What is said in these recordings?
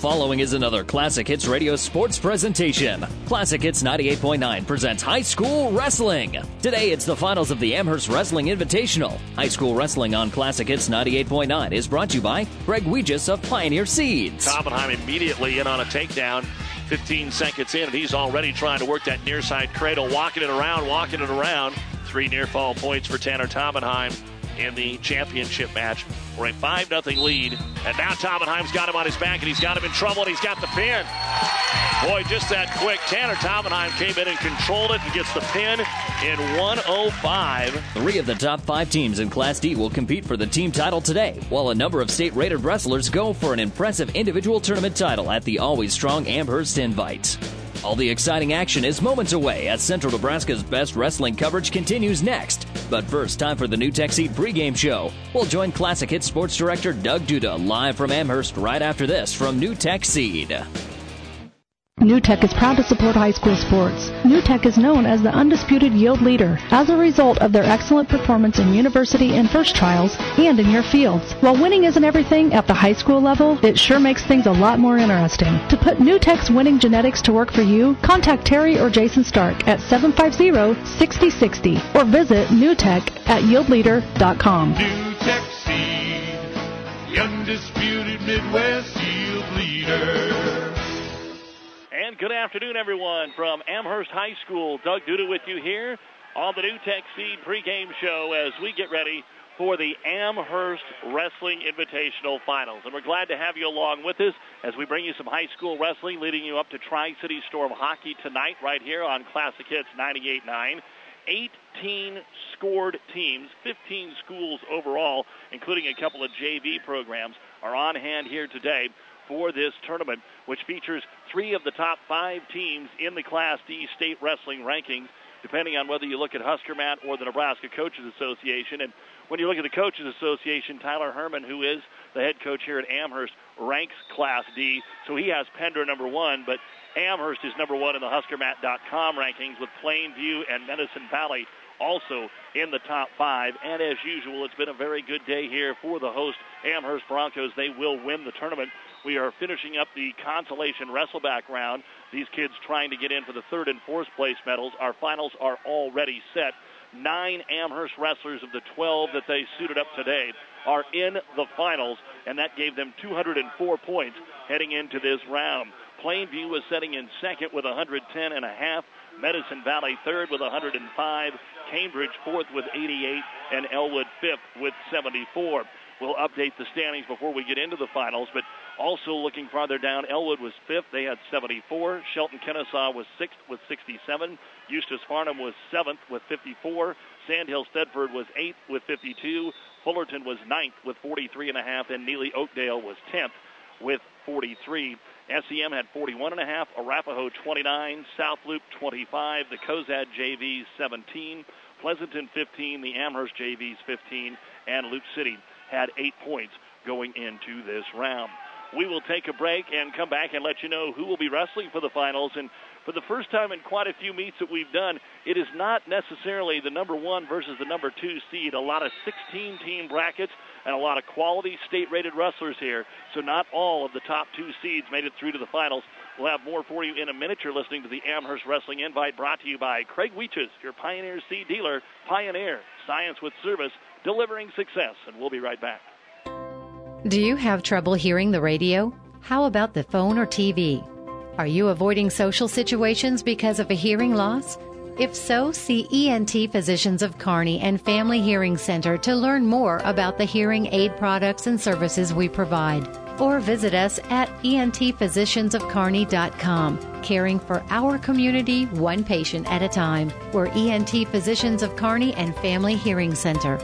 following is another Classic Hits Radio sports presentation. Classic Hits 98.9 presents High School Wrestling. Today, it's the finals of the Amherst Wrestling Invitational. High School Wrestling on Classic Hits 98.9 is brought to you by Greg Weegis of Pioneer Seeds. Toppenheim immediately in on a takedown. 15 seconds in, and he's already trying to work that near side cradle, walking it around. 3 near fall points for Tanner Toppenheim in the championship match for a 5-0 lead. And now Toppenheim's got him on his back, and he's got him in trouble, and he's got the pin. Boy, just that quick. Tanner Toppenheim came in and controlled it and gets the pin in 105. 3 of the top 5 teams in Class D will compete for the team title today, while a number of state-rated wrestlers go for an impressive individual tournament title at the always strong Amherst Invite. All the exciting action is moments away as Central Nebraska's best wrestling coverage continues next. But first, time for the New Tech Seed pregame show. We'll join Classic Hits Sports Director Doug Duda live from Amherst right after this from New Tech Seed. New Tech is proud to support high school sports. New Tech is known as the undisputed yield leader as a result of their excellent performance in university and first trials and in your fields. While winning isn't everything at the high school level, it sure makes things a lot more interesting. To put New Tech's winning genetics to work for you, contact Terry or Jason Stark at 750-6060 or visit newtech@yieldleader.com. New Tech Seed, the undisputed Midwest yield leader. And good afternoon, everyone, from Amherst High School. Doug Duda with you here on the New Tech Seed pregame show as we get ready for the Amherst Wrestling Invitational Finals. And we're glad to have you along with us as we bring you some high school wrestling, leading you up to Tri-City Storm hockey tonight right here on Classic Hits 98.9. 18 scored teams, 15 schools overall, including a couple of JV programs, are on hand here today for this tournament, which features 3 of the top 5 teams in the Class D state wrestling rankings, depending on whether you look at Husker Mat or the Nebraska Coaches Association. And when you look at the Coaches Association, Tyler Herman, who is the head coach here at Amherst, ranks Class D, so he has Pender number 1, but Amherst is number 1 in the HuskerMat.com rankings, with Plainview and Medicine Valley also in the top 5. And as usual, it's been a very good day here for the host Amherst Broncos. They will win the tournament. We are finishing up the consolation wrestleback round. These kids trying to get in for the 3rd and 4th place medals. Our finals are already set. 9 Amherst wrestlers of the 12 that they suited up today are in the finals, and that gave them 204 points heading into this round. Plainview was setting in second with 110.5. Medicine Valley third with 105. Cambridge fourth with 88. And Elwood fifth with 74. We'll update the standings before we get into the finals, but also looking farther down, Elwood was fifth. They had 74. Shelton Kennesaw was sixth with 67. Eustis Farnham was seventh with 54. Sandhill Stedford was eighth with 52. Fullerton was ninth with 43.5. And Neely Oakdale was 10th with 43. SEM had 41.5, Arapahoe 29, South Loop 25, the Cozad JVs 17, Pleasanton 15, the Amherst JVs 15, and Loop City had 8 points going into this round. We will take a break and come back and let you know who will be wrestling for the finals. And for the first time in quite a few meets that we've done, it is not necessarily the number 1 versus the number 2 seed. A lot of 16-team brackets and a lot of quality state-rated wrestlers here. So not all of the top 2 seeds made it through to the finals. We'll have more for you in a minute. You're listening to the Amherst Wrestling Invite, brought to you by Craig Weeches, your Pioneer seed dealer. Pioneer, science with service, delivering success. And we'll be right back. Do you have trouble hearing the radio? How about the phone or TV? Are you avoiding social situations because of a hearing loss? If so, see ENT Physicians of Kearney and Family Hearing Center to learn more about the hearing aid products and services we provide. Or visit us at entphysiciansofkearney.com, caring for our community one patient at a time. We're ENT Physicians of Kearney and Family Hearing Center.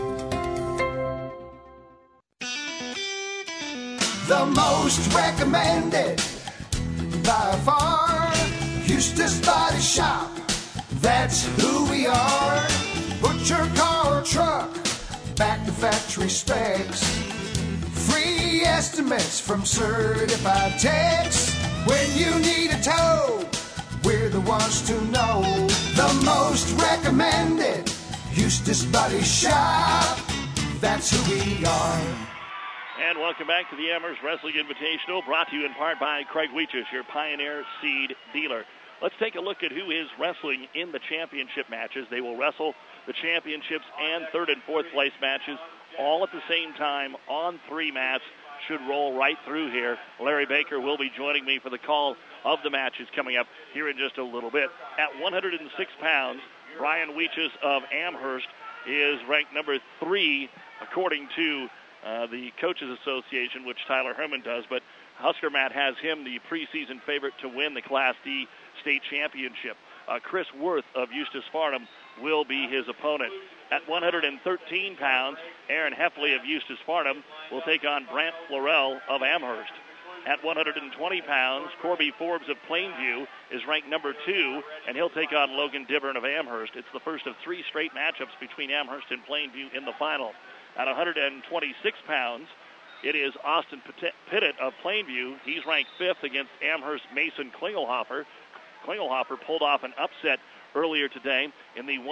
The most recommended by far, Eustis Body Shop, that's who we are. Put your car or truck back to factory specs. Free estimates from certified techs. When you need a tow, we're the ones to know. The most recommended Eustis Body Shop, that's who we are. And welcome back to the Amherst Wrestling Invitational, brought to you in part by Craig Weeches, your Pioneer Seed dealer. Let's take a look at who is wrestling in the championship matches. They will wrestle the championships and third and fourth place matches all at the same time on 3 mats. Should roll right through here. Larry Baker will be joining me for the call of the matches coming up here in just a little bit. At 106 pounds, Brian Weeches of Amherst is ranked number 3 according to the Coaches Association, which Tyler Herman does, but Husker Matt has him the preseason favorite to win the Class D state championship. Chris Worth of Eustis Farnham will be his opponent. At 113 pounds, Aaron Heffley of Eustis Farnham will take on Brant Florell of Amherst. At 120 pounds, Corby Forbes of Plainview is ranked number 2, and he'll take on Logan Dibburn of Amherst. It's the first of 3 straight matchups between Amherst and Plainview in the final. At 126 pounds, it is Austin Pittett of Plainview. He's ranked 5th against Amherst Mason Klingelhofer. Klingelhofer pulled off an upset earlier today in the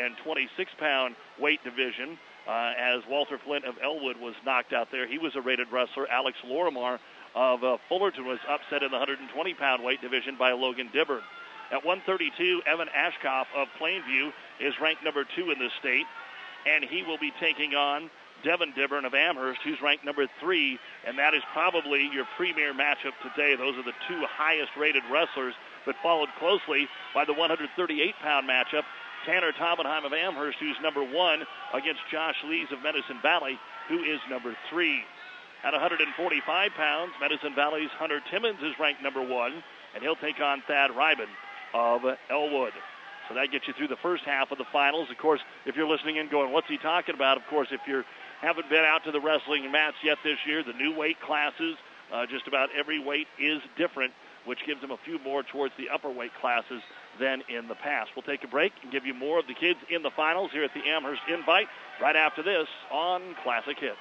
126-pound weight division as Walter Flint of Elwood was knocked out there. He was a rated wrestler. Alex Lorimar of Fullerton was upset in the 120-pound weight division by Logan Dibburn. At 132, Evan Ashkoff of Plainview is ranked number 2 in the state, and he will be taking on Devin Dibburn of Amherst, who's ranked number 3, and that is probably your premier matchup today. Those are the 2 highest-rated wrestlers, but followed closely by the 138-pound matchup, Tanner Tobenheim of Amherst, who's number 1, against Josh Lees of Medicine Valley, who is number 3. At 145 pounds, Medicine Valley's Hunter Timmons is ranked number 1, and he'll take on Thad Ryben of Elwood. So that gets you through the first half of the finals. Of course, if you're listening and going, what's he talking about? Of course, if you haven't been out to the wrestling mats yet this year, the new weight classes, just about every weight is different, which gives them a few more towards the upper weight classes than in the past. We'll take a break and give you more of the kids in the finals here at the Amherst Invite right after this on Classic Hits.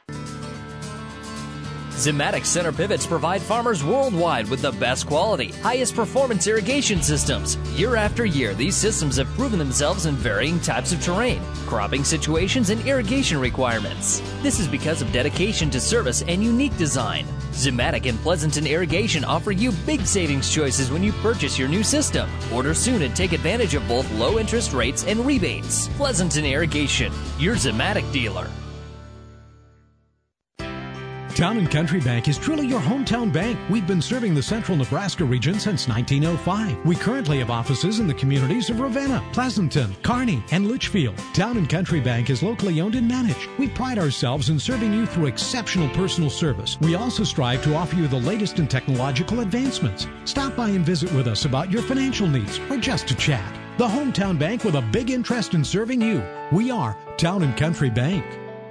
Zimmatic center pivots provide farmers worldwide with the best quality, highest performance irrigation systems. Year after year, these systems have proven themselves in varying types of terrain, cropping situations, and irrigation requirements. This is because of dedication to service and unique design. Zimmatic and Pleasanton Irrigation offer you big savings choices when you purchase your new system. Order soon and take advantage of both low interest rates and rebates. Pleasanton Irrigation, your Zimmatic dealer. Town & Country Bank is truly your hometown bank. We've been serving the central Nebraska region since 1905. We currently have offices in the communities of Ravenna, Pleasanton, Kearney, and Litchfield. Town & Country Bank is locally owned and managed. We pride ourselves in serving you through exceptional personal service. We also strive to offer you the latest in technological advancements. Stop by and visit with us about your financial needs or just to chat. The hometown bank with a big interest in serving you. We are Town & Country Bank.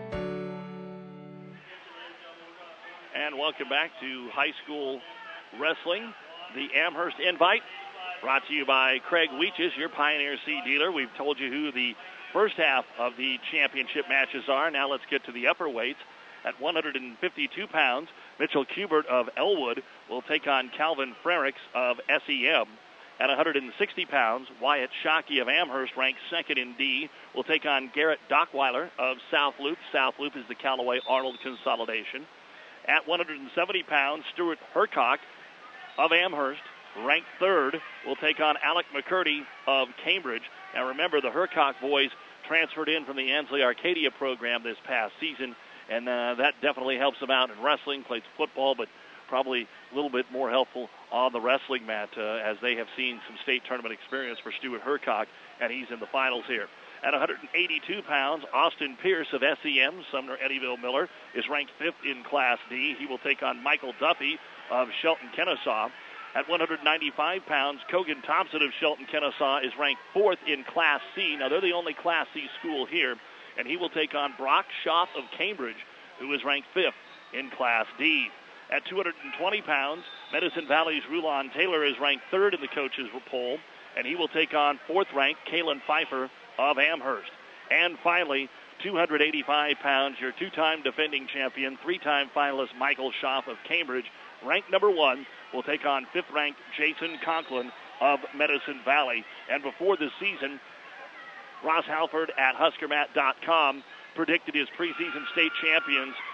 Welcome back to high school wrestling, the Amherst Invite, brought to you by Craig Weeches, your Pioneer Seed dealer. We've told you who the first half of the championship matches are. Now let's get to the upper weights. At 152 pounds, Mitchell Kubert of Elwood will take on Calvin Frericks of SEM. At 160 pounds, Wyatt Shockey of Amherst, ranked 2nd in D, will take on Garrett Dockweiler of South Loop. South Loop is the Callaway-Arnold consolidation. At 170 pounds, Stuart Hercock of Amherst, ranked 3rd, will take on Alec McCurdy of Cambridge. Now remember, the Hercock boys transferred in from the Ansley Arcadia program this past season, and that definitely helps them out in wrestling, plays football, but probably a little bit more helpful on the wrestling mat as they have seen some state tournament experience for Stuart Hercock, and he's in the finals here. At 182 pounds, Austin Pierce of SEM, Sumner Eddyville Miller, is ranked 5th in Class D. He will take on Michael Duffy of Shelton Kennesaw. At 195 pounds, Kogan Thompson of Shelton Kennesaw is ranked 4th in Class C. Now, they're the only Class C school here, and he will take on Brock Schaff of Cambridge, who is ranked 5th in Class D. At 220 pounds, Medicine Valley's Rulon Taylor is ranked 3rd in the coaches' poll, and he will take on 4th-ranked Kalen Pfeiffer of Amherst. And finally, 285 pounds, your 2-time defending champion, 3-time finalist Michael Schaff of Cambridge, ranked number 1, will take on 5th-ranked Jason Conklin of Medicine Valley. And before the season, Ross Halford at HuskerMat.com predicted his preseason state champions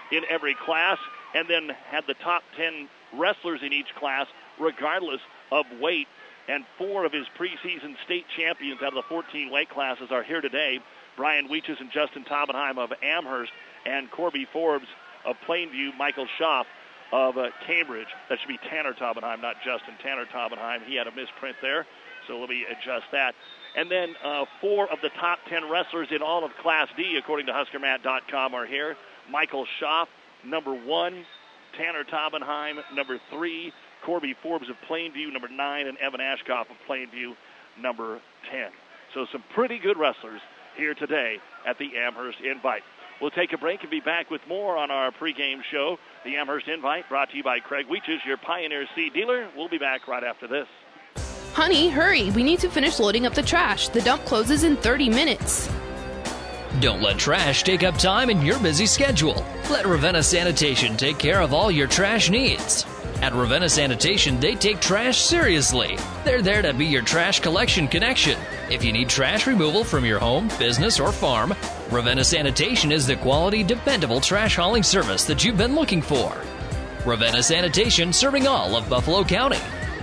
in every class, and then had the top 10 wrestlers in each class, regardless of weight. And 4 of his preseason state champions out of the 14 weight classes are here today. Brian Weeches and Justin Taubenheim of Amherst, and Corby Forbes of Plainview, Michael Schaff of Cambridge. That should be Tanner Taubenheim, not Justin. Tanner Taubenheim. He had a misprint there, so let me adjust that. And then 4 of the top 10 wrestlers in all of Class D, according to HuskerMat.com, are here. Michael Schaff, number 1. Tanner Taubenheim, number 3. Corby Forbes of Plainview, number 9. And Evan Ashkoff of Plainview, number 10. So some pretty good wrestlers here today at the Amherst Invite. We'll take a break and be back with more on our pregame show. The Amherst Invite, brought to you by Craig Weeches, your Pioneer Seed dealer. We'll be back right after this. Honey, hurry. We need to finish loading up the trash. The dump closes in 30 minutes. Don't let trash take up time in your busy schedule. Let Ravenna Sanitation take care of all your trash needs. At Ravenna Sanitation, they take trash seriously. They're there to be your trash collection connection. If you need trash removal from your home, business, or farm, Ravenna Sanitation is the quality, dependable trash hauling service that you've been looking for. Ravenna Sanitation, serving all of Buffalo County.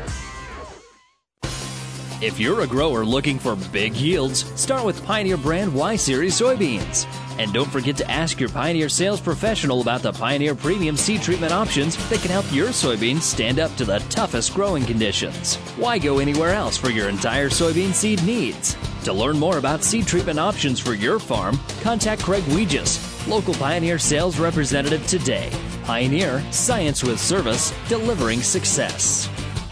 If you're a grower looking for big yields, start with Pioneer brand Y-Series soybeans. And don't forget to ask your Pioneer sales professional about the Pioneer Premium seed treatment options that can help your soybeans stand up to the toughest growing conditions. Why go anywhere else for your entire soybean seed needs? To learn more about seed treatment options for your farm, contact Craig Weeges, local Pioneer sales representative today. Pioneer, science with service, delivering success.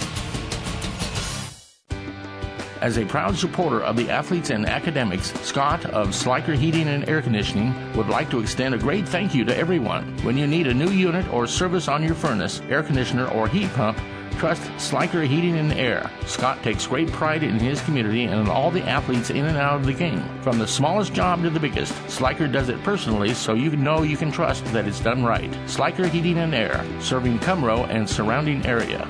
As a proud supporter of the athletes and academics, Scott of Sliker Heating and Air Conditioning would like to extend a great thank you to everyone. When you need a new unit or service on your furnace, air conditioner, or heat pump, trust Sliker Heating and Air. Scott takes great pride in his community and in all the athletes in and out of the game. From the smallest job to the biggest, Sliker does it personally, so you know you can trust that it's done right. Sliker Heating and Air, serving Cumro and surrounding area.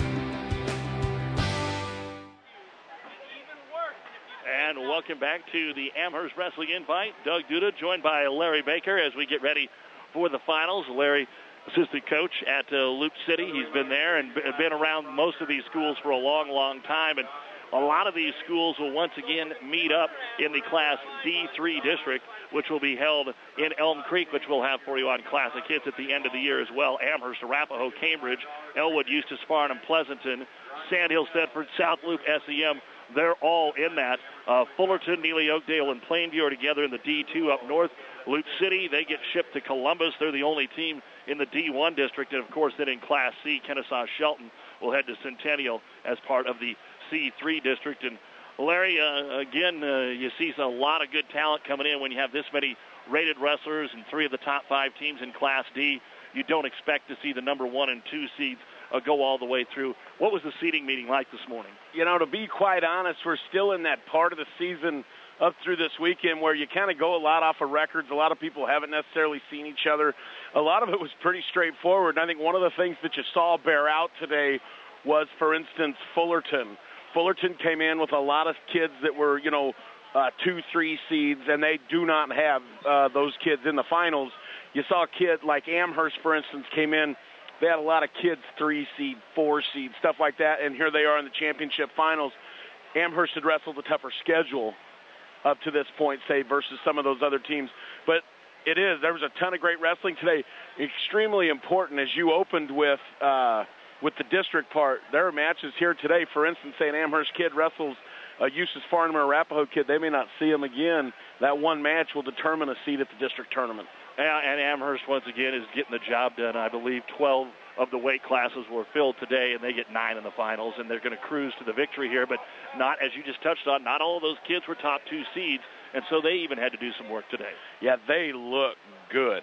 Welcome back to the Amherst Wrestling Invite. Doug Duda joined by Larry Baker as we get ready for the finals. Larry, assistant coach at Loop City. He's been there and been around most of these schools for a long, long time. And a lot of these schools will once again meet up in the Class D3 district, which will be held in Elm Creek, which we'll have for you on Classic Hits at the end of the year as well. Amherst, Arapahoe, Cambridge, Elwood, Eustis, Farnham, Pleasanton, Sandhill, Thetford, South Loop, SEM. They're all in that. Fullerton, Neely, Oakdale, and Plainview are together in the D2 up north. Loop City, they get shipped to Columbus. They're the only team in the D1 district. And, of course, then in Class C, Kennesaw Shelton will head to Centennial as part of the C3 district. And, Larry, again, you see a lot of good talent coming in when you have this many rated wrestlers and 3 of the top 5 teams in Class D. You don't expect to see the number 1 and 2 seeds go all the way through. What was the seeding meeting like this morning? You know, to be quite honest, we're still in that part of the season up through this weekend where you kind of go a lot off of records. A lot of people haven't necessarily seen each other. A lot of it was pretty straightforward. And I think one of the things that you saw bear out today was, for instance, Fullerton. Fullerton came in with a lot of kids that were, 2-3 seeds, and they do not have those kids in the finals. You saw a kid like Amherst, for instance, came in. They had a lot of kids, 3 seed, 4 seed, stuff like that, and here they are in the championship finals. Amherst had wrestled a tougher schedule up to this point, say, versus some of those other teams. But there was a ton of great wrestling today. Extremely important, as you opened with the district part. There are matches here today. For instance, say an Amherst kid wrestles a Eustis Farnham or Arapahoe kid. They may not see him again. That one match will determine a seed at the district tournament. And Amherst, once again, is getting the job done. I believe 12 of the weight classes were filled today, and they get 9 in the finals, and they're going to cruise to the victory here. But not, as you just touched on, not all of those kids were top 2 seeds, and so they even had to do some work today. Yeah, they look good.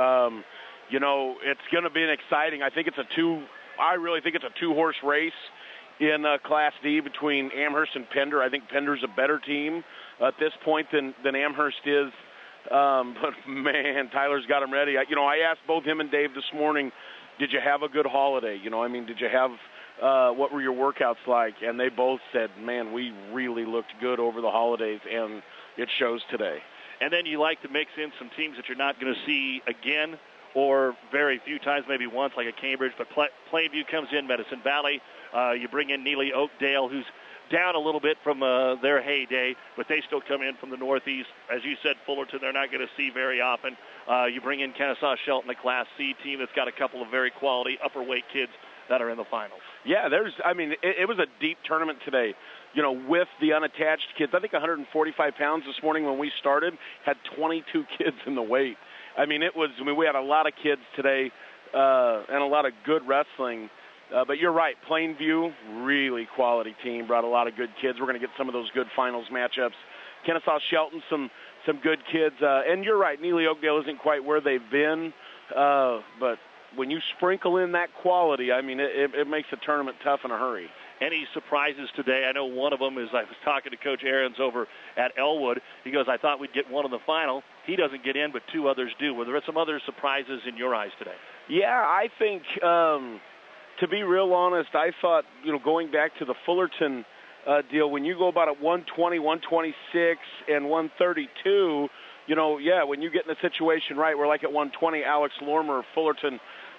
It's going to be an exciting. I really think it's a 2-horse race in Class D between Amherst and Pender. I think Pender's a better team at this point than Amherst is. But, man, Tyler's got him ready. I asked both him and Dave this morning, did you have a good holiday? Did you have what were your workouts like? And they both said, man, we really looked good over the holidays, and it shows today. And then you like to mix in some teams that you're not going to see again or very few times, maybe once, like at Cambridge. But Plainview comes in, Medicine Valley. You bring in Neely Oakdale, who's down a little bit from their heyday, but they still come in from the Northeast. As you said, Fullerton, they're not going to see very often. You bring in Kennesaw Shelton, a Class C team that's got a couple of very quality upper weight kids that are in the finals. Yeah, it was a deep tournament today, with the unattached kids. I think 145 pounds this morning when we started had 22 kids in the weight. We had a lot of kids today and a lot of good wrestling. But you're right, Plainview, really quality team, brought a lot of good kids. We're going to get some of those good finals matchups. Kennesaw Shelton, some good kids. And you're right, Neely Oakdale isn't quite where they've been. But when you sprinkle in that quality, it makes a tournament tough in a hurry. Any surprises today? I know one of them is I was talking to Coach Ahrens over at Elwood. He goes, I thought we'd get one in the final. He doesn't get in, but two others do. Were there some other surprises in your eyes today? Yeah, I think... to be real honest, I thought, going back to the Fullerton deal, when you go about at 120, 126, and 132, when you get in a situation right where, like at 120, Alex Lormer, Fullerton,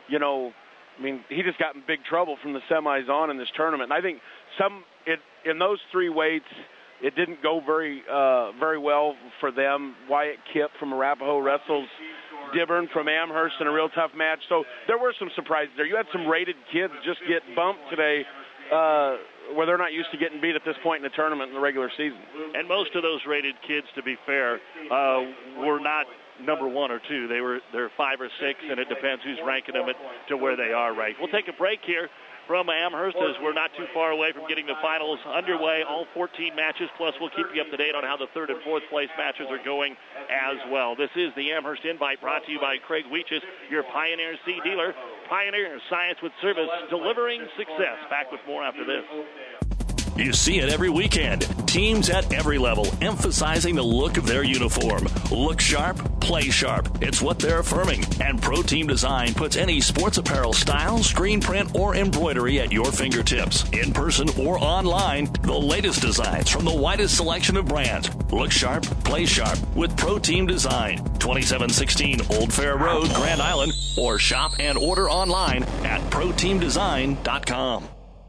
he just got in big trouble from the semis on in this tournament. And I think in those three weights, it didn't go very well for them. Wyatt Kipp from Arapahoe wrestles Dibburn from Amherst in a real tough match. So there were some surprises there. You had some rated kids just get bumped today where they're not used to getting beat at this point in the tournament in the regular season. And most of those rated kids, to be fair, were not number 1 or 2. They're 5 or 6, and it depends who's ranking them to where they are ranked. We'll take a break here from Amherst as we're not too far away from getting the finals underway. All 14 matches, plus we'll keep you up to date on how the 3rd and 4th place matches are going as well. This is the Amherst Invite brought to you by Craig Weeches, your Pioneer Seed dealer. Pioneer Science with Service, delivering success. Back with more after this. You see it every weekend. Teams at every level emphasizing the look of their uniform. Look sharp, play sharp. It's what they're affirming. And Pro Team Design puts any sports apparel style, screen print, or embroidery at your fingertips. In person or online, the latest designs from the widest selection of brands. Look sharp, play sharp with Pro Team Design. 2716 Old Fair Road, Grand Island, or shop and order online at ProTeamDesign.com.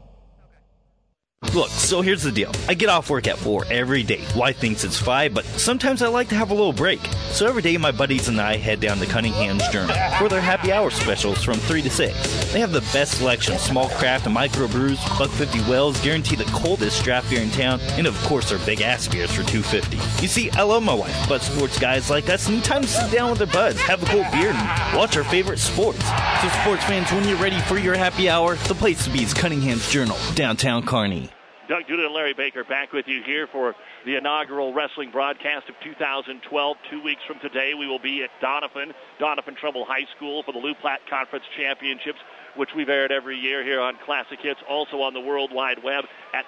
Look, so here's the deal. I get off work at 4 every day. Wife thinks it's 5, but sometimes I like to have a little break. So every day my buddies and I head down to Cunningham's Journal for their happy hour specials from 3 to 6. They have the best selection of small craft and micro brews, $1.50 wells, guarantee the coldest draft beer in town, and of course their big ass beers for $2.50. You see, I love my wife, but sports guys like us need time to sit down with their buds, have a cold beer, and watch our favorite sports. So sports fans, when you're ready for your happy hour, the place to be is Cunningham's Journal, downtown Kearney. Doug Duda and Larry Baker back with you here for the inaugural wrestling broadcast of 2012. 2 weeks from today, we will be at Doniphan Trumbull High School for the Lou Platte Conference Championships, which we've aired every year here on Classic Hits, also on the World Wide Web at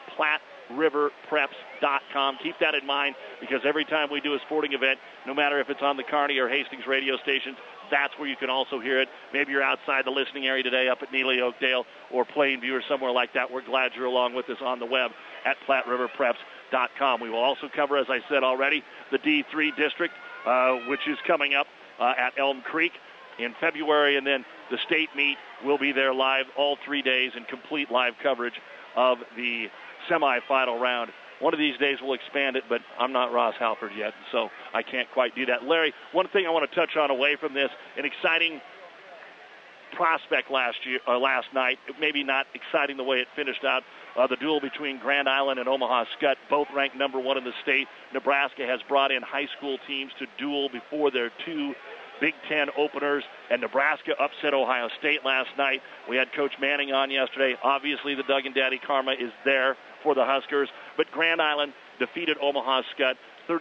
PlatteRiverPreps.com. Keep that in mind because every time we do a sporting event, no matter if it's on the Kearney or Hastings radio stations, that's where you can also hear it. Maybe you're outside the listening area today up at Neely Oakdale or Plainview or somewhere like that. We're glad you're along with us on the web at PlatteRiverPreps.com. We will also cover, as I said already, the D3 district, which is coming up at Elm Creek in February, and then the state meet will be there live all 3 days in complete live coverage of the semifinal round. One of these days we'll expand it, but I'm not Ross Halford yet, so I can't quite do that. Larry, one thing I want to touch on away from this, an exciting prospect last night, maybe not exciting the way it finished out, the duel between Grand Island and Omaha Skutt, both ranked number 1 in the state. Nebraska has brought in high school teams to duel before their 2 Big Ten openers, and Nebraska upset Ohio State last night. We had Coach Manning on yesterday. Obviously, the Doug and Daddy karma is there for the Huskers, but Grand Island defeated Omaha Skutt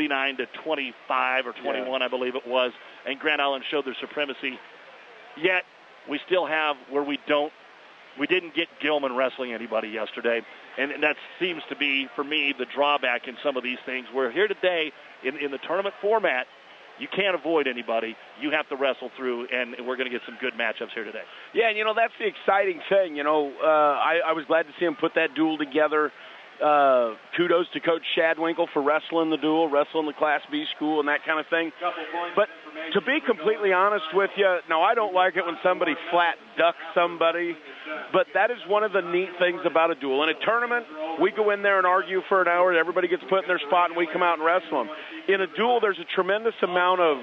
39-25 or 21, I believe it was, and Grand Island showed their supremacy. Yet, we still have where we didn't get Gilman wrestling anybody yesterday, and that seems to be, for me, the drawback in some of these things. We're here today in the tournament format. You can't avoid anybody. You have to wrestle through, and we're going to get some good matchups here today. Yeah, and, that's the exciting thing. I was glad to see him put that duel together. Kudos to Coach Shadwinkle for wrestling the duel, wrestling the Class B school, and that kind of thing. But to be completely honest with you, no, I don't like it when somebody flat ducks somebody, but that is one of the neat things about a duel. In a tournament, we go in there and argue for an hour, everybody gets put in their spot, and we come out and wrestle them. In a duel, there's a tremendous amount of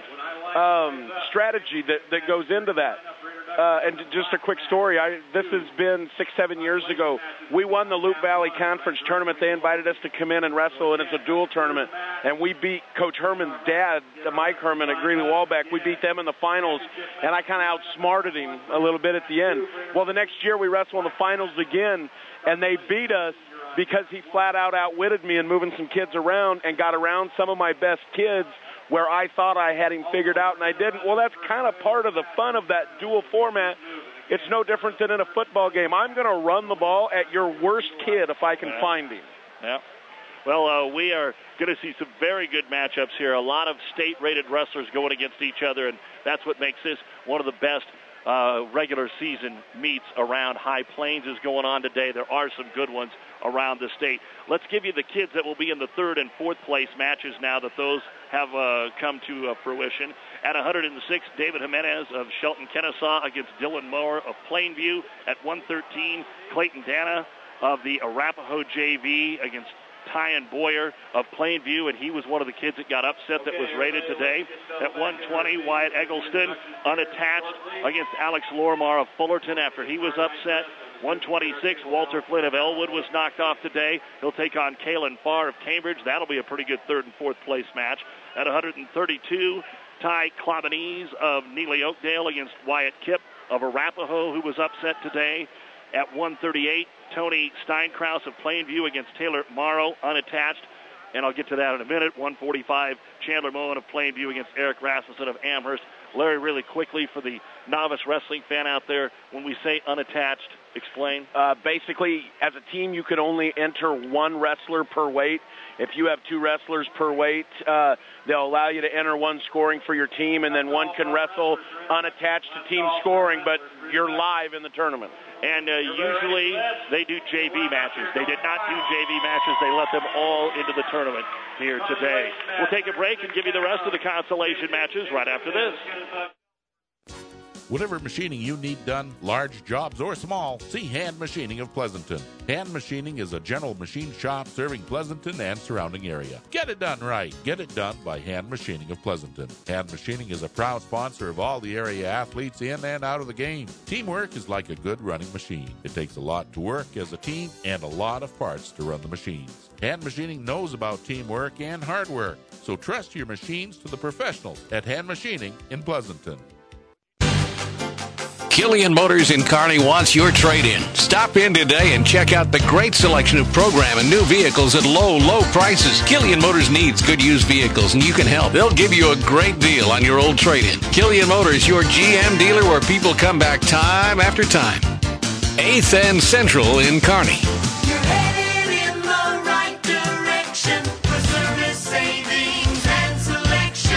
strategy that goes into that. And just a quick story, this has been 6-7 years ago. We won the Loup Valley Conference tournament. They invited us to come in and wrestle, and it's a dual tournament. And we beat Coach Herman's dad, Mike Herman at Greeley-Walbeck. We beat them in the finals, and I kind of outsmarted him a little bit at the end. Well, the next year we wrestled in the finals again, and they beat us because he flat out outwitted me in moving some kids around and got around some of my best kids where I thought I had him figured out and I didn't. Well, that's kind of part of the fun of that dual format. It's no different than in a football game. I'm going to run the ball at your worst kid if I can find him. Yeah. Well, we are going to see some very good matchups here. A lot of state-rated wrestlers going against each other, and that's what makes this one of the best regular season meets around High Plains is going on today. There are some good ones around the state. Let's give you the kids that will be in the third and fourth place matches now that those have come to fruition. At 106, David Jimenez of Shelton Kennesaw against Dylan Moore of Plainview. At 113, Clayton Dana of the Arapahoe JV against Tyan Boyer of Plainview, and he was one of the kids that got upset that was rated today. At 120, Wyatt Eggleston, unattached, against Alex Lormar of Fullerton after he was upset. 126, Walter Flynn of Elwood was knocked off today. He'll take on Kalen Farr of Cambridge. That'll be a pretty good third and fourth place match. At 132, Ty Clabanese of Neely Oakdale against Wyatt Kipp of Arapahoe, who was upset today. At 138, Tony Steinkraus of Plainview against Taylor Morrow, unattached. And I'll get to that in a minute. 145, Chandler Moen of Plainview against Eric Rasmussen of Amherst. Larry, really quickly for the novice wrestling fan out there, when we say unattached, explain. Basically, as a team, you can only enter one wrestler per weight. If you have two wrestlers per weight, they'll allow you to enter one scoring for your team, and then one can wrestle unattached to team scoring, but you're live in the tournament. And usually they do JV matches. They did not do JV matches. They let them all into the tournament here today. We'll take a break and give you the rest of the consolation matches right after this. Whatever machining you need done, large jobs or small, see Hand Machining of Pleasanton. Hand Machining is a general machine shop serving Pleasanton and surrounding area. Get it done right. Get it done by Hand Machining of Pleasanton. Hand Machining is a proud sponsor of all the area athletes in and out of the game. Teamwork is like a good running machine. It takes a lot to work as a team and a lot of parts to run the machines. Hand Machining knows about teamwork and hard work, so trust your machines to the professionals at Hand Machining in Pleasanton. Killian Motors in Kearney wants your trade-in. Stop in today and check out the great selection of program and new vehicles at low, low prices. Killian Motors needs good used vehicles, and you can help. They'll give you a great deal on your old trade-in. Killian Motors, your GM dealer where people come back time after time. 8th and Central in Kearney. You're headed in the right direction for service, savings, and selection.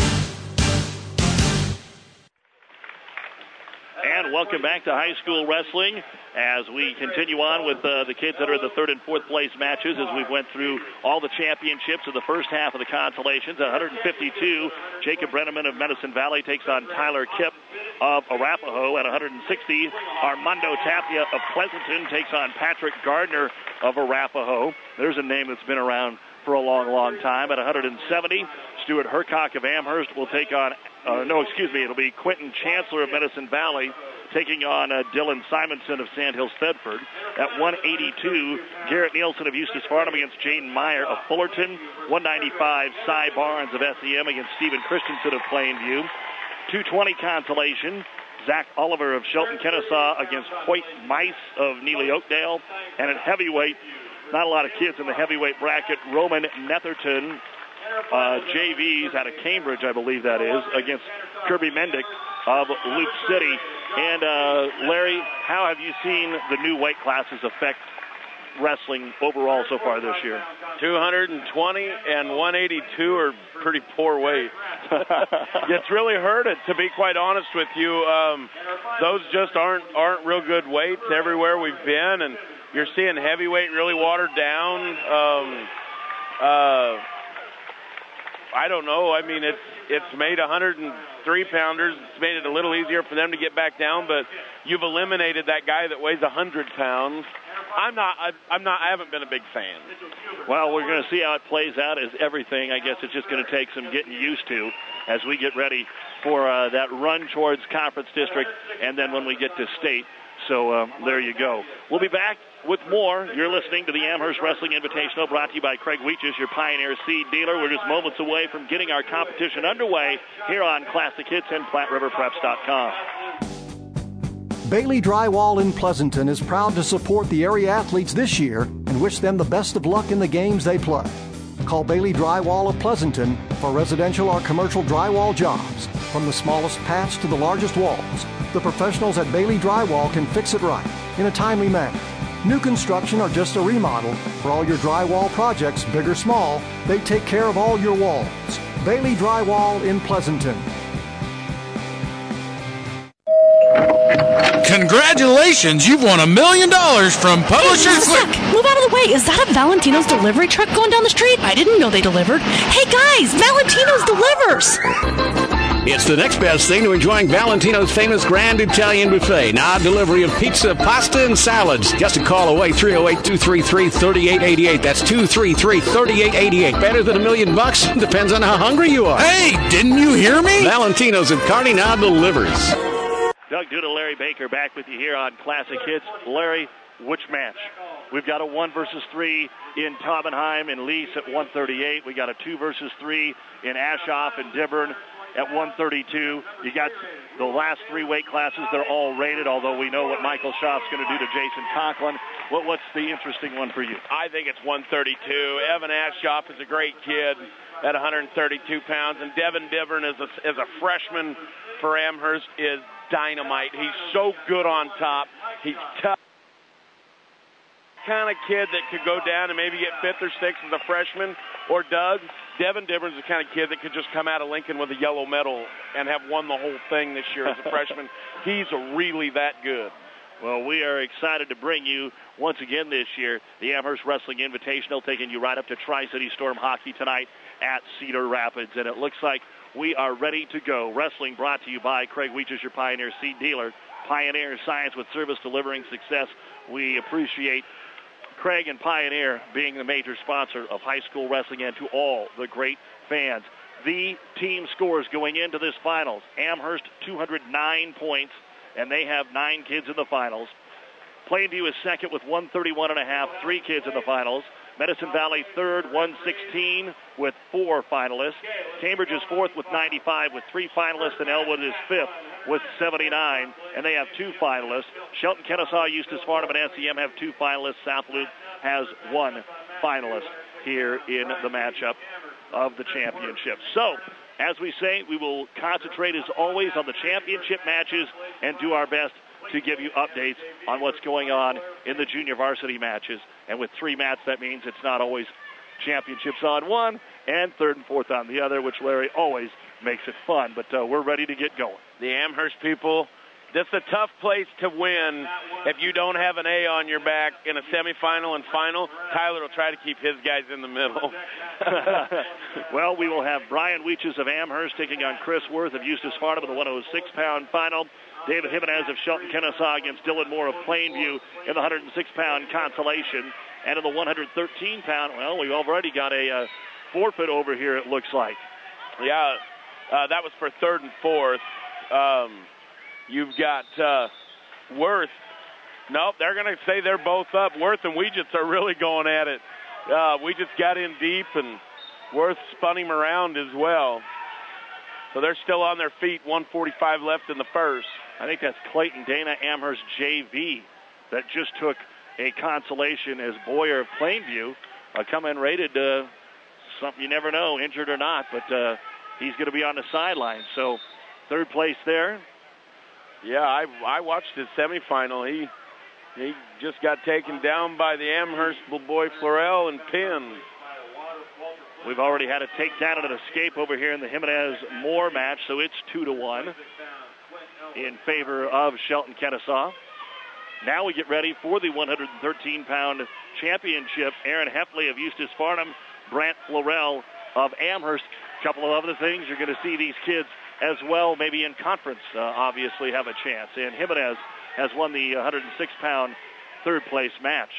And welcome back to high school wrestling as we continue on with the kids that are in the third and fourth place matches as we went through all the championships of the first half of the consolations. At 152, Jacob Brenneman of Medicine Valley takes on Tyler Kipp of Arapahoe. At 160, Armando Tapia of Pleasanton takes on Patrick Gardner of Arapahoe. There's a name that's been around for a long, long time. At 170, Stuart Hercock of Amherst will take on it'll be Quentin Chancellor of Medicine Valley taking on Dylan Simonson of Sandhills Thedford. At 182, Garrett Nielsen of Eustis Farnham against Jane Meyer of Fullerton. 195, Cy Barnes of SEM against Stephen Christensen of Plainview. 220 consolation, Zach Oliver of Shelton Kennesaw against Hoyt Mice of Neely Oakdale. And at heavyweight, not a lot of kids in the heavyweight bracket, Roman Netherton, JVs out of Cambridge, I believe that is, against Kirby Mendick of Luke City. And Larry, how have you seen the new weight classes affect wrestling overall so far this year? 220 and 182 are pretty poor weight. It's really hurt it, to be quite honest with you. Those just aren't real good weights everywhere we've been, and You're seeing heavyweight really watered down. I don't know. I mean, it's made 103-pounders. It's made it a little easier for them to get back down, but you've eliminated that guy that weighs 100 pounds. I haven't been a big fan. Well, we're going to see how it plays out as everything. I guess it's just going to take some getting used to as we get ready for that run towards Conference District and then when we get to state. So there you go. We'll be back with more. You're listening to the Amherst Wrestling Invitational, brought to you by Craig Weeches, your Pioneer seed dealer. We're just moments away from getting our competition underway here on Classic Hits and PlatteRiverPreps.com. Bailey Drywall in Pleasanton is proud to support the area athletes this year and wish them the best of luck in the games they play. Call Bailey Drywall of Pleasanton for residential or commercial drywall jobs. From the smallest patch to the largest walls, the professionals at Bailey Drywall can fix it right in a timely manner. New construction or just a remodel, for all your drywall projects, big or small, they take care of all your walls. Bailey Drywall in Pleasanton. Congratulations, you've won $1 million from Publishers Clearing. Move out of the way. Is that a Valentino's delivery truck going down the street? I didn't know they delivered. Hey guys, Valentino's delivers. It's the next best thing to enjoying Valentino's famous Grand Italian Buffet. Now delivery of pizza, pasta, and salads. Just a call away, 308-233-3888. That's 233-3888. Better than $1 million? Depends on how hungry you are. Hey, didn't you hear me? Valentino's of Kearney now delivers. Doug Duda, Larry Baker back with you here on Classic Hits. Larry, which match? We've got a 1 versus 3 in Taubenheim and Lease at 138. We got a 2 versus 3 in Ashoff and Dibburn at 132. You got the last 3 weight classes. They're all rated, although we know what Michael Schaaf's going to do to Jason Conklin. What's the interesting one for you? I think it's 132. Evan Ashoff is a great kid at 132 pounds, and Devin Dibburn as a freshman for Amherst is dynamite. He's so good on top. He's tough. Kind of kid that could go down and maybe get 5th or 6th as a freshman. Or Doug, Devin Dibbern's the kind of kid that could just come out of Lincoln with a yellow medal and have won the whole thing this year as a freshman. He's really that good. Well, we are excited to bring you, once again this year, the Amherst Wrestling Invitational, taking you right up to Tri-City Storm Hockey tonight at Cedar Rapids. And it looks like we are ready to go. Wrestling brought to you by Craig Weeches, your Pioneer seed dealer. Pioneer, science with service, delivering success. We appreciate Craig and Pioneer being the major sponsor of high school wrestling, and to all the great fans. The team scores going into this finals. Amherst, 209 points, and they have 9 kids in the finals. Plainview is second with 131.5, 3 kids in the finals. Medicine Valley third, 116 with 4 finalists. Cambridge is fourth with 95 with 3 finalists, and Elwood is fifth with 79, and they have 2 finalists. Shelton, Kennesaw, Eustis, Farnham, and NCM have 2 finalists. South Loop has 1 finalist here in the matchup of the championship. So, as we say, we will concentrate as always on the championship matches and do our best to give you updates on what's going on in the junior varsity matches. And with 3 mats, that means it's not always championships on one and 3rd and 4th on the other, which Larry always makes it fun. But we're ready to get going. The Amherst people, this is a tough place to win if you don't have an A on your back in a semifinal and final. Tyler will try to keep his guys in the middle. Well, we will have Brian Weeches of Amherst taking on Chris Worth of Eustis Farnham in the 106-pound final. David Jimenez of Shelton, Kennesaw against Dylan Moore of Plainview in the 106-pound consolation. And in the 113-pound, well, we've already got a forfeit over here, it looks like. Yeah, that was for 3rd and 4th. You've got Worth. Nope, they're going to say they're both up. Worth and Weeges are really going at it. Weeges got in deep, and Worth spun him around as well. So they're still on their feet, 1:45 left in the first. I think that's Clayton Dana Amherst JV that just took a consolation as Boyer of Plainview. Come in rated something you never know, injured or not, but he's going to be on the sideline. So 3rd place there. Yeah, I watched his semifinal. He just got taken down by the Amherst boy Florell and pinned. We've already had a takedown and an escape over here in the Jimenez-Moore match, so it's 2-1 in favor of Shelton Kennesaw. Now we get ready for the 113-pound championship. Aaron Heffley of Eustis Farnham, Brant Florell of Amherst. A couple of other things you're going to see these kids as well, maybe in conference, obviously have a chance. And Jimenez has won the 106-pound third-place match.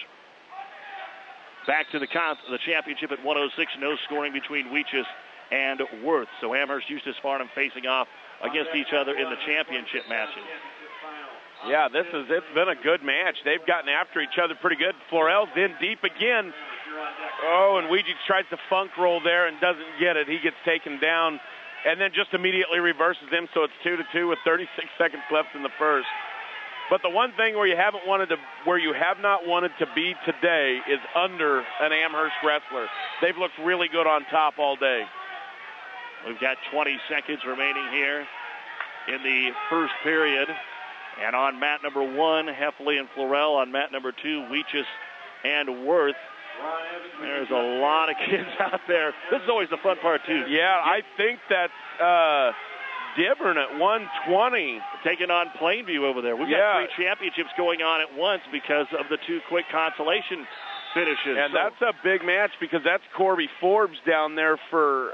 Back to the championship at 106, no scoring between Weeches and Worth. So Amherst, Eustis Farnham facing off against each other in the championship matches. Yeah, it's been a good match. They've gotten after each other pretty good. Florell's in deep again. Oh, and Weeges tries to funk roll there and doesn't get it. He gets taken down and then just immediately reverses him, so it's 2-2 with 36 seconds left in the first. But the one thing where you have not wanted to be today is under an Amherst wrestler. They've looked really good on top all day. We've got 20 seconds remaining here in the first period. And on mat number 1, Heffley and Florell. On mat number 2, Weeches and Worth. There's a lot of kids out there. This is always the fun part, too. Yeah, I think that's Dibburn at 120. Taking on Plainview over there. We've got 3 championships going on at once because of the 2 quick consolation finishes. And that's a big match because that's Corby Forbes down there for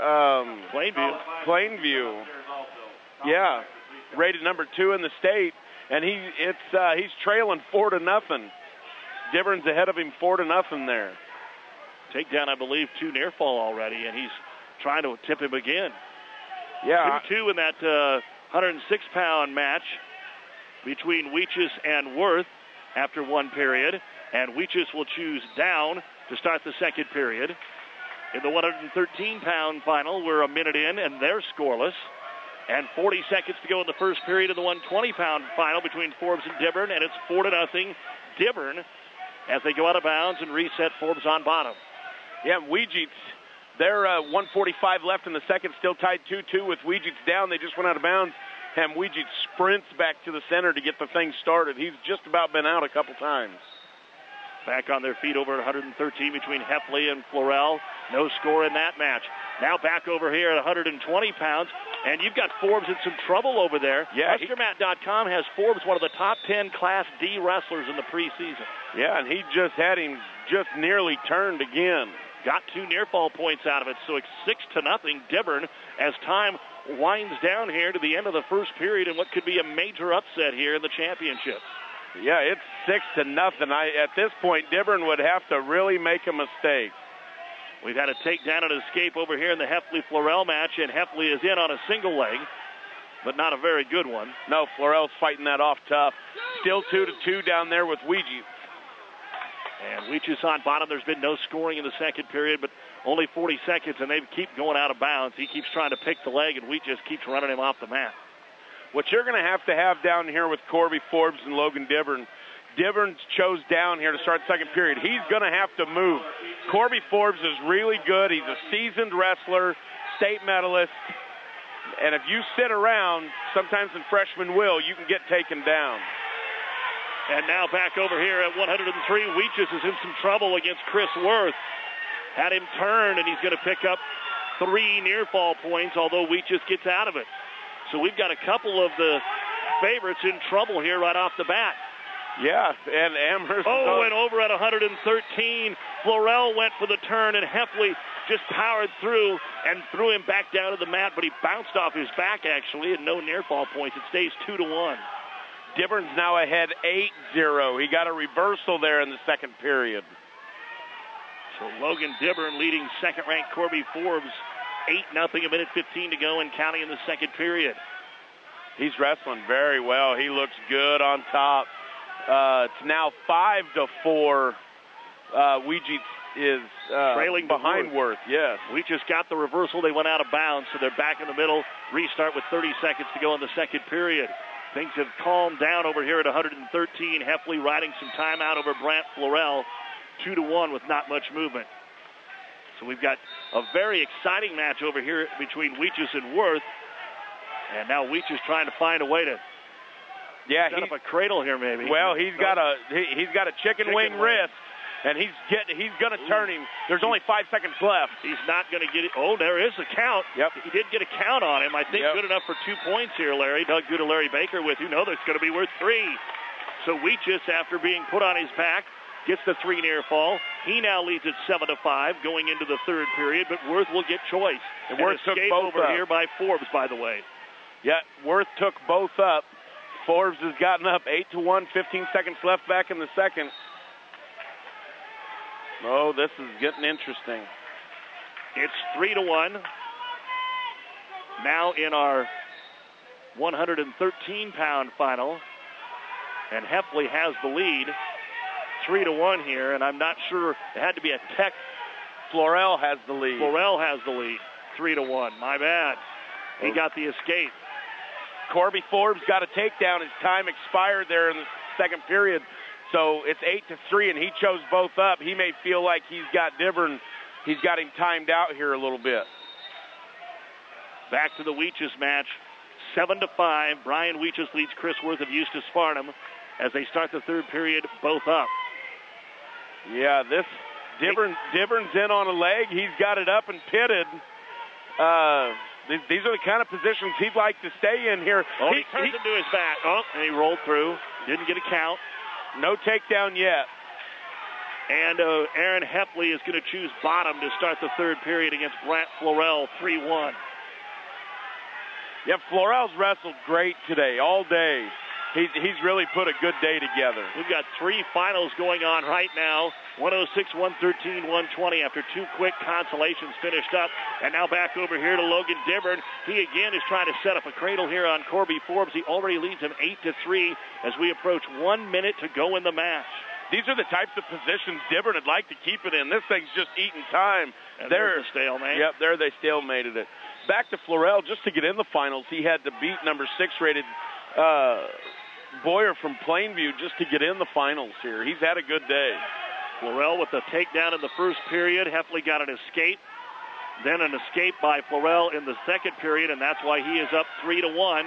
Plainview. Yeah, rated number 2 in the state. And he's trailing 4-0. Dibburn's ahead of him 4-0 there. Takedown, I believe, 2 near fall already, and he's trying to tip him again. Yeah. 2-2 in that 106-pound match between Weeches and Worth after 1 period. And Weeches will choose down to start the second period. In the 113-pound final, we're a minute in, and they're scoreless. And 40 seconds to go in the first period of the 120-pound final between Forbes and Dibburn, and it's 4-0 Dibburn as they go out of bounds and reset Forbes on bottom. Yeah, Weeges, they're 1:45 left in the second, still tied 2-2 with Weeges down. They just went out of bounds, and Weeges sprints back to the center to get the thing started. He's just about been out a couple times. Back on their feet over at 113 between Heffley and Florell. No score in that match. Now back over here at 120 pounds, and you've got Forbes in some trouble over there. Yeah, HuskerMat.com has Forbes one of the top 10 Class D wrestlers in the preseason. Yeah, and he just had him just nearly turned again. Got 2 near fall points out of it, so it's 6-0 Dibburn as time winds down here to the end of the first period in what could be a major upset here in the championship. Yeah, it's 6-0. At this point, Dibburn would have to really make a mistake. We've had a takedown and escape over here in the Heffley-Florell match, and Heffley is in on a single leg, but not a very good one. No, Florell's fighting that off tough. Still 2-2 down there with Weeges. And Weeches on bottom. There's been no scoring in the second period, but only 40 seconds, and they keep going out of bounds. He keeps trying to pick the leg, and Weeches keeps running him off the mat. What you're going to have down here with Corby Forbes and Logan Dibburn, Dibburn chose down here to start second period. He's going to have to move. Corby Forbes is really good. He's a seasoned wrestler, state medalist. And if you sit around, sometimes in freshman will, you can get taken down. And now back over here at 103, Weeches is in some trouble against Chris Worth. Had him turned, and he's going to pick up 3 near fall points, although Weeches gets out of it. So we've got a couple of the favorites in trouble here right off the bat. Yeah, and Amherst. Oh, and over at 113, Florell went for the turn, and Heffley just powered through and threw him back down to the mat, but he bounced off his back, actually, and no near fall points. It stays 2-1. Dibburn's now ahead 8-0. He got a reversal there in the second period. So Logan Dibburn leading second-ranked Corby Forbes 8-0, a minute 15 to go and counting in the second period. He's wrestling very well. He looks good on top. It's now 5-4. Weeges is trailing behind Worth. Yes. Weeges got the reversal. They went out of bounds, so they're back in the middle. Restart with 30 seconds to go in the second period. Things have calmed down over here at 113. Heffley riding some time out over Brant Florell. 2-1 with not much movement. So we've got a very exciting match over here between Weeches and Worth. And now Weeches trying to find a way to set up a cradle here, maybe. Well, he's got a chicken wing wrist, and he's going to turn him. There's only 5 seconds left. He's not going to get it. Oh, there is a count. Yep. He did get a count on him. I think good enough for 2 points here, Larry. Doug Duda, Larry Baker with you. No, that's going to be worth 3. So Weeches, after being put on his back, gets the 3 near fall. He now leads at 7-5 going into the third period, but Worth will get choice. And Worth took both over up. here by Forbes, by the way. Yeah, Worth took both up. Forbes has gotten up 8-1, 15 seconds left back in the second. Oh, this is getting interesting. It's 3-1. Now in our 113-pound final. And Heffley has the lead. 3-1 here, and I'm not sure. It had to be a tech. Florell has the lead. 3-1. My bad. He got the escape. Corby Forbes got a takedown. His time expired there in the second period. So it's 8-3, and he chose both up. He may feel like he's got Dibburn. He's got him timed out here a little bit. Back to the Weeches match. 7-5. Brian Weeches leads Chris Worth of Eustis Farnham as they start the third period, both up. Yeah, this Dibburn's in on a leg. He's got it up and pitted. These are the kind of positions he'd like to stay in here. Oh, he turns him to his back. Oh, and he rolled through. Didn't get a count. No takedown yet. And Aaron Heffley is going to choose bottom to start the third period against Brant Florell, 3-1. Yeah, Florell's wrestled great today, all day. He's really put a good day together. We've got 3 finals going on right now. 106, 113, 120 after 2 quick consolations finished up. And now back over here to Logan Dibburn. He again is trying to set up a cradle here on Corby Forbes. He already leads him 8-3 as we approach 1 minute to go in the match. These are the types of positions Dibburn would like to keep it in. This thing's just eating time. And there's the stalemate. Yep, there they stalemated it. Back to Florell, just to get in the finals, he had to beat number 6 rated Boyer from Plainview just to get in the finals here. He's had a good day. Florell with the takedown in the first period. Heffley got an escape. Then an escape by Florell in the second period, and that's why he is up 3-1.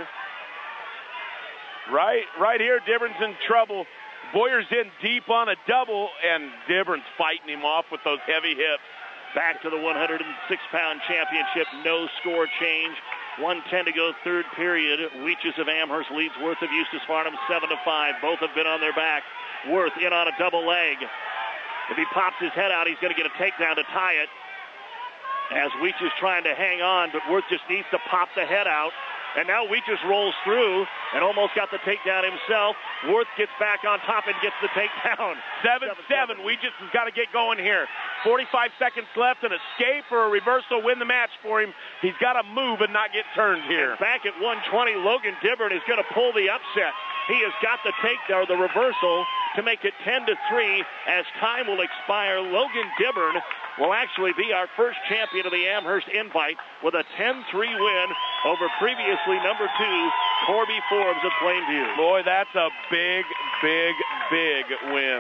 Right here, Dibburn's in trouble. Boyer's in deep on a double, and Dibburn's fighting him off with those heavy hips. Back to the 106-pound championship. No score change. 1:10 to go, third period. Weeches of Amherst leads Worth of Eustis Farnham 7-5. Both have been on their back. Worth in on a double leg. If he pops his head out, he's going to get a takedown to tie it. As Weeches trying to hang on, but Worth just needs to pop the head out. And now Weeches rolls through and almost got the takedown himself. Worth gets back on top and gets the takedown. 7-7. Weeches has got to get going here. 45 seconds left. An escape or a reversal win the match for him. He's got to move and not get turned here. And back at 120, Logan Dibburn is going to pull the upset. He has got the takedown, the reversal, to make it 10-3 as time will expire. Logan Dibburn will actually be our first champion of the Amherst Invite with a 10-3 win over previously number 2, Corby Forbes of Plainview. Boy, that's a big, big, big win.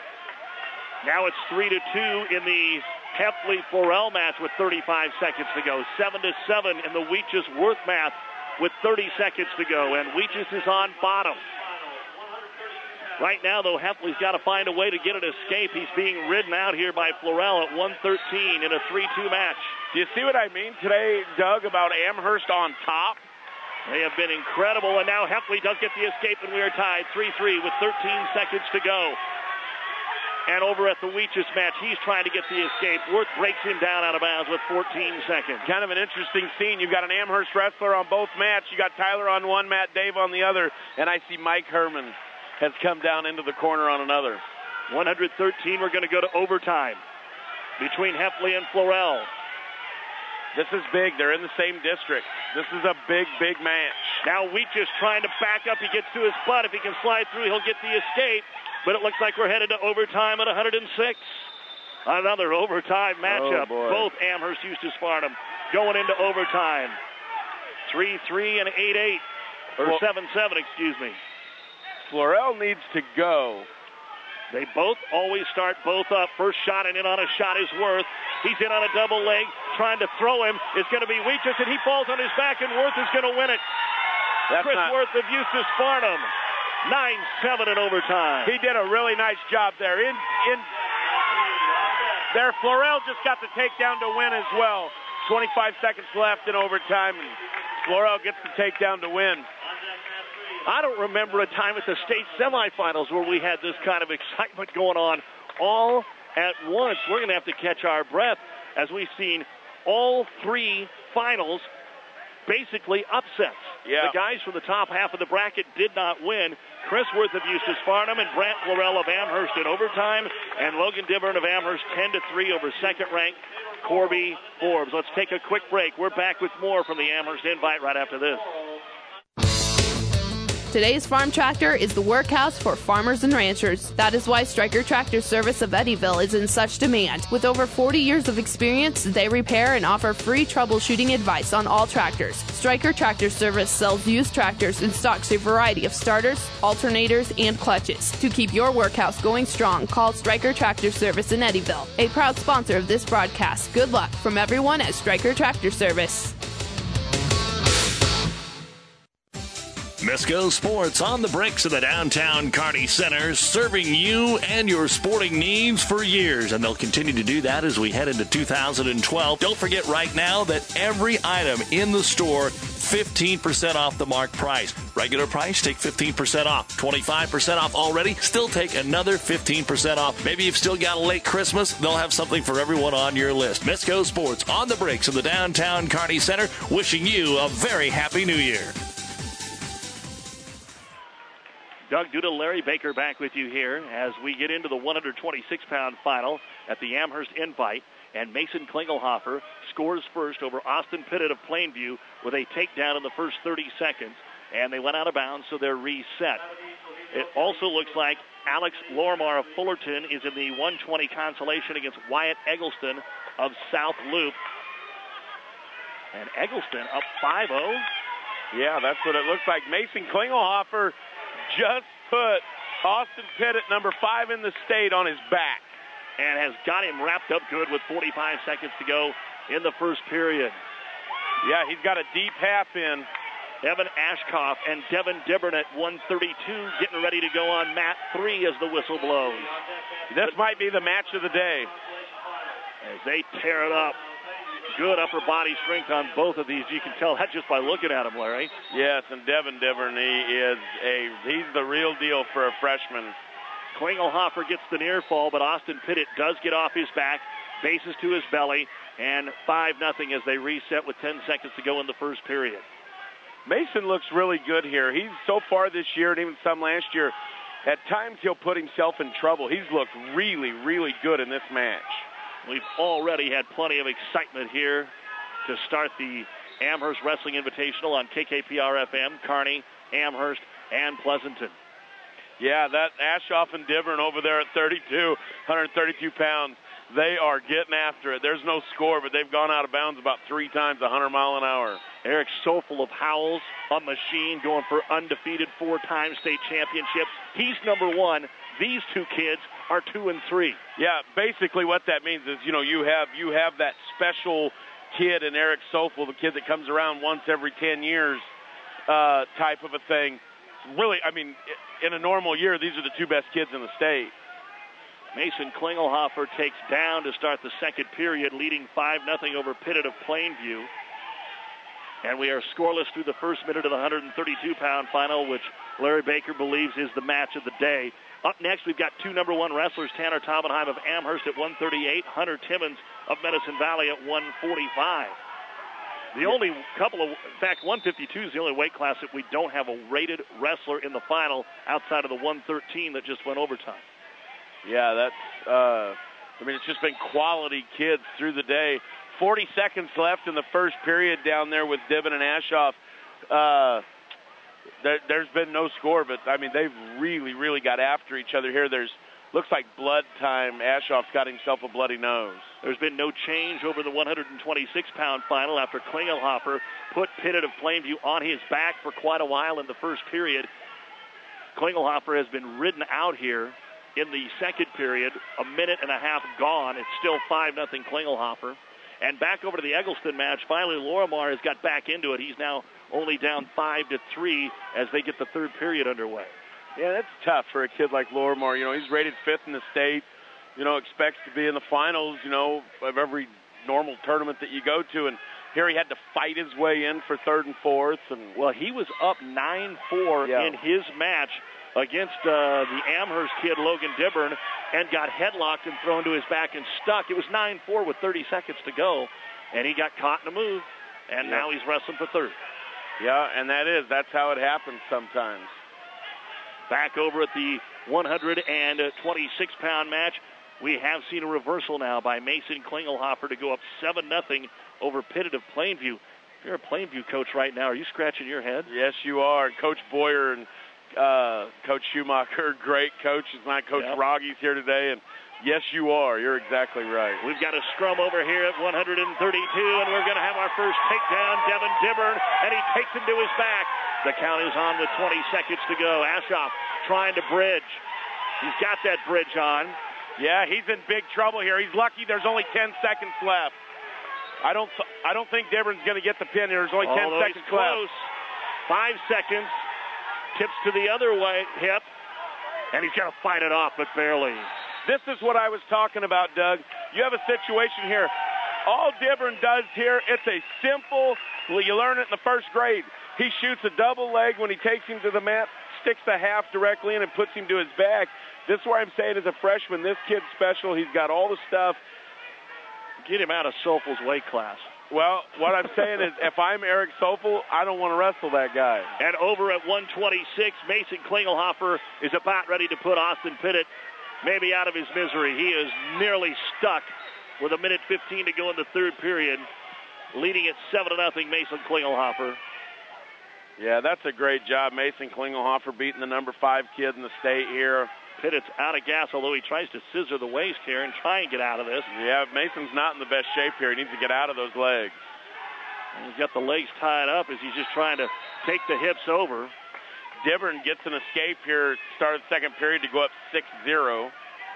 Now it's 3-2 in the Heffley-Florell match with 35 seconds to go. 7-7 in the Weeches-Worth match with 30 seconds to go, and Weeches is on bottom. Right now, though, Heffley's got to find a way to get an escape. He's being ridden out here by Florell at 113 in a 3-2 match. Do you see what I mean today, Doug, about Amherst on top? They have been incredible, and now Heffley does get the escape, and we are tied 3-3 with 13 seconds to go. And over at the Weeches match, he's trying to get the escape. Worth breaks him down out of bounds with 14 seconds. Kind of an interesting scene. You've got an Amherst wrestler on both mats. You got Tyler on one mat, Dave on the other, and I see Mike Herman has come down into the corner on another. 113, we're going to go to overtime between Heffley and Florell. This is big. They're in the same district. This is a big, big match. Now Weeches trying to back up. He gets to his butt. If he can slide through, he'll get the escape. But it looks like we're headed to overtime at 106. Another overtime matchup. Both Amherst, Eustis Farnham going into overtime. 3-3 and 8-8. Or 7-7, excuse me. Florell needs to go. They both always start both up. First shot and in on a shot is Worth. He's in on a double leg. Trying to throw him is going to be Weeches, and he falls on his back, and Worth is going to win it. Chris Worth of Eustis Farnham. 9-7 in overtime. He did a really nice job there. In there, Florell just got the takedown to win as well. 25 seconds left in overtime, and Florell gets the takedown to win. I don't remember a time at the state semifinals where we had this kind of excitement going on all at once. We're going to have to catch our breath as we've seen all three finals basically upsets. Yeah. The guys from the top half of the bracket did not win. Chris Worth of Eustis Farnham and Brant Laurel of Amherst in overtime, and Logan Dibburn of Amherst 10-3 over second-ranked Corby Forbes. Let's take a quick break. We're back with more from the Amherst Invite right after this. Today's farm tractor is the workhouse for farmers and ranchers. That is why Stryker Tractor Service of Eddyville is in such demand. With over 40 years of experience, they repair and offer free troubleshooting advice on all tractors. Stryker Tractor Service sells used tractors and stocks a variety of starters, alternators, and clutches. To keep your workhouse going strong, call Stryker Tractor Service in Eddyville, a proud sponsor of this broadcast. Good luck from everyone at Stryker Tractor Service. Misco Sports on the bricks of the downtown Kearney Center, serving you and your sporting needs for years, and they'll continue to do that as we head into 2012. Don't forget right now that every item in the store, 15% off the marked price. Regular price, take 15% off. 25% off already, still take another 15% off. Maybe you've still got a late Christmas, they'll have something for everyone on your list. Misco Sports on the bricks of the downtown Kearney Center, wishing you a very happy new year. Doug Duda, Larry Baker back with you here as we get into the 126-pound final at the Amherst Invite. And Mason Klingelhofer scores first over Austin Pittett of Plainview with a takedown in the first 30 seconds. And they went out of bounds, so they're reset. It also looks like Alex Lorimer of Fullerton is in the 120 consolation against Wyatt Eggleston of South Loop. And Eggleston up 5-0. Yeah, that's what it looks like. Mason Klingelhofer just put Austin Pittett, number 5 in the state, on his back. And has got him wrapped up good with 45 seconds to go in the first period. Yeah, he's got a deep half in. Evan Ashkoff and Devin Dibburn at 132 getting ready to go on mat 3 as the whistle blows. This might be the match of the day. As they tear it up. Good upper body strength on both of these. You can tell that just by looking at him, Larry. Yes, and Devin Dibburn, he's the real deal for a freshman. Klingelhofer gets the near fall, but Austin Pittett does get off his back, bases to his belly, and 5-0 as they reset with 10 seconds to go in the first period. Mason looks really good here. He's so far this year, and even some last year, at times he'll put himself in trouble. He's looked really, really good in this match. We've already had plenty of excitement here to start the Amherst Wrestling Invitational on KKPR-FM, Kearney, Amherst, and Pleasanton. Yeah, that Ashoff and Dibburn over there at 132 pounds, they are getting after it. There's no score, but they've gone out of bounds about 3 times 100 mile an hour. Eric Sofel of Howells, a machine going for undefeated 4-time state championships. He's number 1. These two kids are 2 and 3. Yeah, basically what that means is, you have that special kid in Eric Sofel, the kid that comes around once every 10 years type of a thing. Really, I mean, in a normal year, these are the 2 best kids in the state. Mason Klingelhofer takes down to start the second period, leading 5-0 over Pittett of Plainview. And we are scoreless through the first minute of the 132-pound final, which Larry Baker believes is the match of the day. Up next, we've got 2 number 1 wrestlers, Tanner Taubenheim of Amherst at 138, Hunter Timmons of Medicine Valley at 145. The only couple of, in fact, 152 is the only weight class that we don't have a rated wrestler in the final outside of the 113 that just went overtime. Yeah, it's just been quality kids through the day. 40 seconds left in the first period down there with Dibburn and Ashoff. There's been no score, but, I mean, they've really, really got after each other here. Looks like blood time. Ashoff's got himself a bloody nose. There's been no change over the 126-pound final after Klingelhofer put Pittett of Plainview on his back for quite a while in the first period. Klingelhofer has been ridden out here in the second period. A minute and a half gone. It's still 5-0 Klingelhofer. And back over to the Eggleston match. Finally, Lorimer has got back into it. He's now only down 5-3 as they get the third period underway. Yeah, that's tough for a kid like Lorimer. He's rated 5th in the state. Expects to be in the finals, of every normal tournament that you go to. And Here he had to fight his way in for 3rd and 4th. And well, he was up 9-4 in his match against the Amherst kid, Logan Dibburn, and got headlocked and thrown to his back and stuck. It was 9-4 with 30 seconds to go, and he got caught in a move, and now he's wrestling for 3rd. Yeah, and that's how it happens sometimes. Back over at the 126-pound match, we have seen a reversal now by Mason Klingelhofer to go up 7-0 over Pitt of Plainview. If you're a Plainview coach right now, are you scratching your head? Yes, you are. Coach Boyer and Coach Schumacher, great coaches. My Coach Rogge's here today, and yes, you are. You're exactly right. We've got a scrum over here at 132, and we're going to have our first takedown. Devin Dibburn, and he takes him to his back. The count is on with 20 seconds to go. Aschoff trying to bridge. He's got that bridge on. Yeah, he's in big trouble here. He's lucky there's only 10 seconds left. I don't think Dibburn's going to get the pin here. There's only 10 seconds left. 5 seconds. Tips to the other way, hip, and he's going to fight it off, but barely. This is what I was talking about, Doug. You have a situation here. All Dibburn does here, it's a simple, you learn it in the 1st grade. He shoots a double leg when he takes him to the mat, sticks the half directly in and puts him to his back. This is where I'm saying as a freshman, this kid's special. He's got all the stuff. Get him out of Sofel's weight class. Well, what I'm saying is if I'm Eric Sofel, I don't want to wrestle that guy. And over at 126, Mason Klingelhofer is about ready to put Austin Pitt maybe out of his misery. He is nearly stuck with 1:15 to go in the 3rd period, leading at 7-0, Mason Klingelhofer. Yeah, that's a great job. Mason Klingelhofer beating the number 5 kid in the state here. Pittett's out of gas, although he tries to scissor the waist here and try and get out of this. Yeah, Mason's not in the best shape here. He needs to get out of those legs. And he's got the legs tied up as he's just trying to take the hips over. Dibburn gets an escape here, start of the 2nd period to go up 6-0.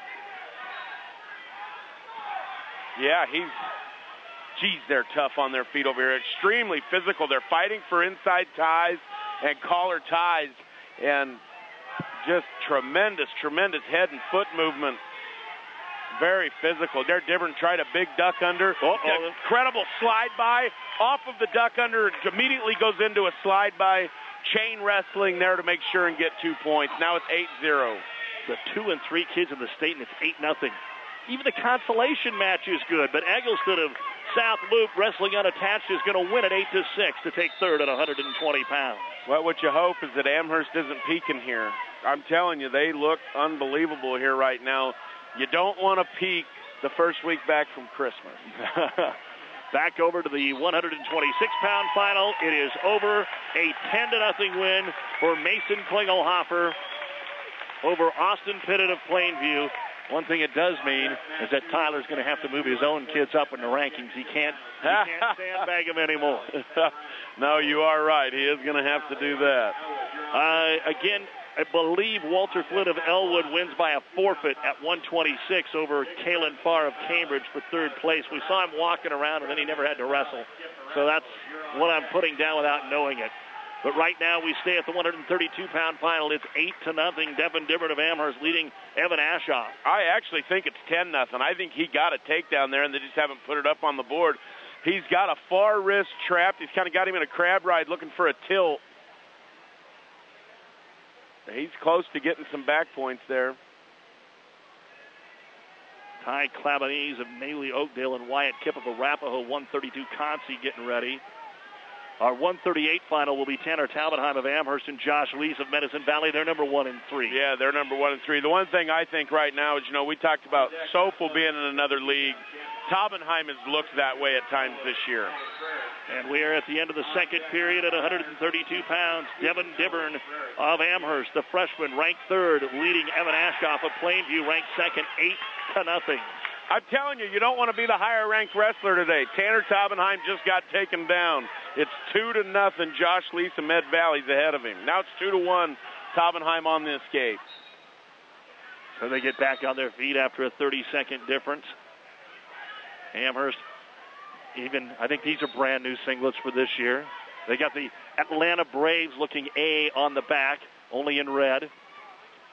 Yeah, they're tough on their feet over here. Extremely physical. They're fighting for inside ties and collar ties, and just tremendous head and foot movement. Very physical. There, Dibburn tried a big duck under. Incredible slide by off of the duck under. Immediately goes into a slide by. Chain wrestling there to make sure and get 2 points. Now it's 8-0. The 2 and 3 kids in the state, and it's 8-0. Even the consolation match is good, but Eggleston of South Loop, wrestling unattached, is going to win at 8-6 to take 3rd at 120 pounds. Well, what you hope is that Amherst isn't peaking here. I'm telling you, they look unbelievable here right now. You don't want to peak the first week back from Christmas. Back over to the 126-pound final. It is over. A 10-0 win for Mason Klingelhofer over Austin Pitt of Plainview. One thing it does mean is that Tyler's going to have to move his own kids up in the rankings. He can't sandbag them anymore. No, you are right. He is going to have to do that. Again, I believe Walter Flint of Elwood wins by a forfeit at 126 over Kalen Farr of Cambridge for 3rd place. We saw him walking around, and then he never had to wrestle. So that's what I'm putting down without knowing it. But right now we stay at the 132-pound final. It's 8-0. Devin Dibburn of Amherst leading Evan Aschoff. I actually think it's 10-0. I think he got a takedown there, and they just haven't put it up on the board. He's got a far wrist trapped. He's kind of got him in a crab ride looking for a tilt. He's close to getting some back points there. Ty Clabanese of Naley Oakdale and Wyatt Kipp of Arapahoe, 132 Concy getting ready. Our 138 final will be Tanner Talbotheim of Amherst and Josh Lees of Medicine Valley. They're number 1 and 3. Yeah, they're number 1 and 3. The one thing I think right now is, we talked about Sofel being in another league. Talbotheim has looked that way at times this year. And we are at the end of the 2nd period at 132 pounds. Devin Dibburn of Amherst, the freshman, ranked 3rd, leading Evan Aschoff of Plainview, ranked 2nd, 8-0. I'm telling you, you don't want to be the higher-ranked wrestler today. Tanner Talbotheim just got taken down. It's 2-0. Josh Lees of Med Valley's ahead of him. Now it's 2-1. Talbotheim on the escape. So they get back on their feet after a 30-second difference. Amherst, I think these are brand new singlets for this year. They got the Atlanta Braves looking A on the back, only in red.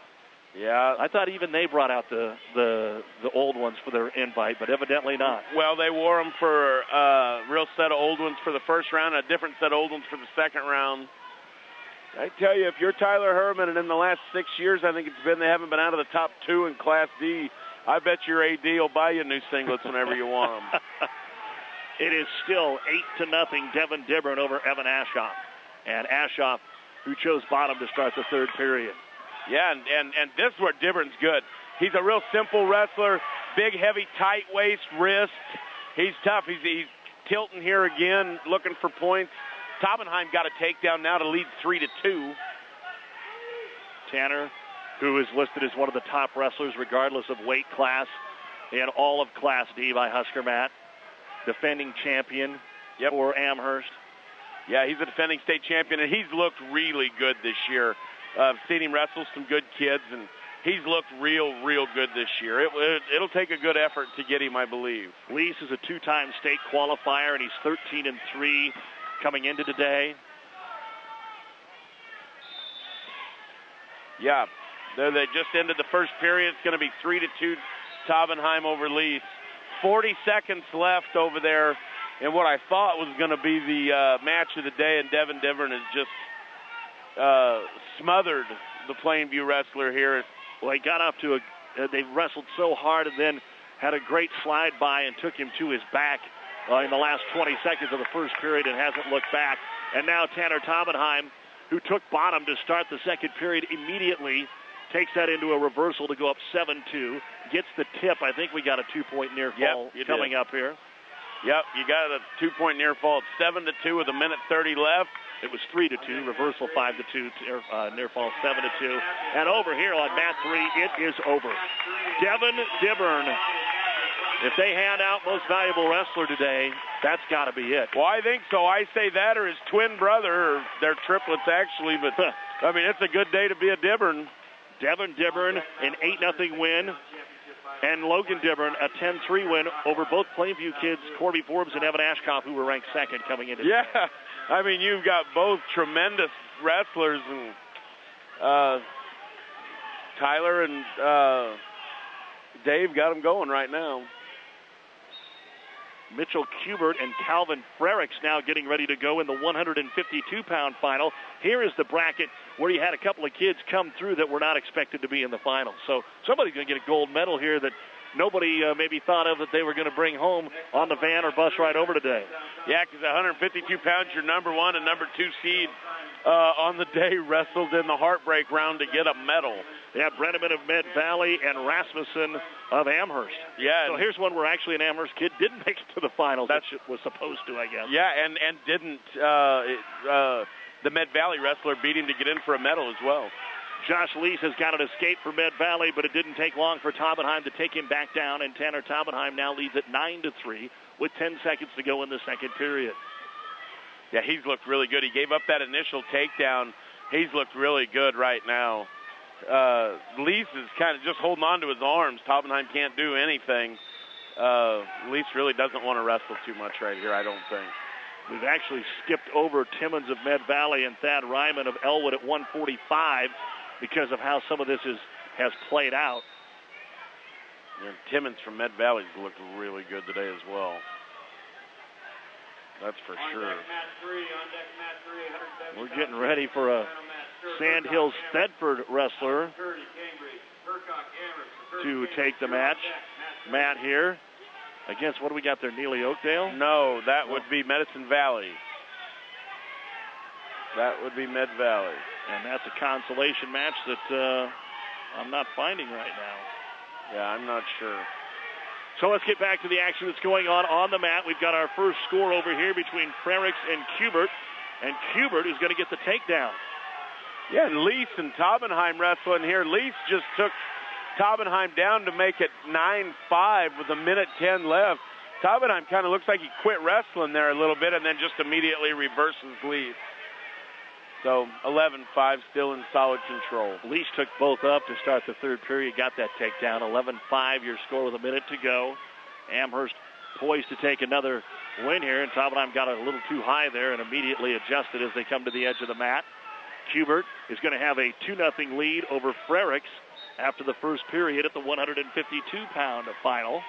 Yeah. I thought even they brought out the old ones for their invite, but evidently not. Well, they wore them for a real set of old ones for the first round, a different set of old ones for the second round. I tell you, if you're Tyler Herman, and in the last 6 years, I think it's been, they haven't been out of the top 2 in Class D, I bet your AD will buy you new singlets whenever you want them. It is still 8-0 Devin Dibburn over Evan Ashoff. And Ashoff, who chose bottom to start the third period. Yeah, and this is where Dibburn's good. He's a real simple wrestler, big, heavy, tight waist, wrist. He's tough. He's tilting here again, looking for points. Taubenheim got a takedown now to lead 3-2. Tanner, who is listed as one of the top wrestlers regardless of weight class in all of Class D by Husker Matt, defending champion for Amherst. Yeah, he's a defending state champion, and he's looked really good this year. I've seen him wrestle some good kids, and he's looked real good this year. It'll take a good effort to get him, I believe. Lease is a 2-time state qualifier, and he's 13-3 coming into today. Yeah, they just ended the first period. It's going to be 3-2 Taubenheim over Lease. 40 seconds left over there in what I thought was going to be the match of the day, and Devin Dibburn has just smothered the Plainview wrestler here. Well, he got up to they wrestled so hard and then had a great slide by and took him to his back in the last 20 seconds of the first period and hasn't looked back. And now Tanner Taubenheim, who took bottom to start the second period, immediately takes that into a reversal to go up 7-2. Gets the tip. I think we got a 2-point near fall coming up here. Yep, you got a 2-point near fall. It's 7-2 with 1:30 left. It was 3-2, reversal 5-2, near fall 7-2. And over here on mat 3, it is over. Devin Dibburn. If they hand out most valuable wrestler today, that's got to be it. Well, I think so. I say that or his twin brother, or they're triplets actually, but I mean, it's a good day to be a Dibburn. Devin Dibburn, an 8-0 win, and Logan Dibburn, a 10-3 win over both Plainview kids, Corby Forbes and Evan Ashkoff, who were ranked second coming into Yeah, I mean, you've got both tremendous wrestlers, and Tyler and Dave got them going right now. Mitchell Kubert and Calvin Frericks now getting ready to go in the 152-pound final. Here is the bracket where you had a couple of kids come through that were not expected to be in the final. So somebody's going to get a gold medal here that nobody maybe thought of that they were going to bring home on the van or bus ride over today. Yeah, because 152 pounds, your number 1 and number 2 seed on the day wrestled in the heartbreak round to get a medal. Yeah, Brenneman of Med Valley and Rasmussen of Amherst. Yeah. So here's one where actually an Amherst kid didn't make it to the finals. That was supposed to, I guess. Yeah, and didn't. The Med Valley wrestler beat him to get in for a medal as well. Josh Lease has got an escape for Med Valley, but it didn't take long for Taubenheim to take him back down, and Tanner Taubenheim now leads at 9-3 with 10 seconds to go in the second period. Yeah, he's looked really good. He gave up that initial takedown. He's looked really good right now. Lease is kind of just holding on to his arms. Taubenheim can't do anything. Lease really doesn't want to wrestle too much right here, I don't think. We've actually skipped over Timmons of Med Valley and Thad Ryman of Elwood at 145 because of how some of this has played out. And Timmons from Med Valley's looked really good today as well. That's for sure. We're getting ready for a Sandhills Thedford wrestler to take the match. Matt here against, what do we got there, Neely Oakdale? No, that would be Medicine Valley. That would be Med Valley. And that's a consolation match that I'm not finding right now. Yeah, I'm not sure. So let's get back to the action that's going on the mat. We've got our first score over here between Frericks and Kubert. And Kubert is going to get the takedown. Yeah, and Lease and Taubenheim wrestling here. Lease just took Taubenheim down to make it 9-5 with 1:10 left. Taubenheim kind of looks like he quit wrestling there a little bit and then just immediately reverses Lease. So 11-5, still in solid control. Lease took both up to start the third period, got that takedown. 11-5, your score with a minute to go. Amherst poised to take another win here, and Taubenheim got a little too high there and immediately adjusted as they come to the edge of the mat. Kubert is going to have a 2-0 lead over Frericks after the first period at the 152-pound final.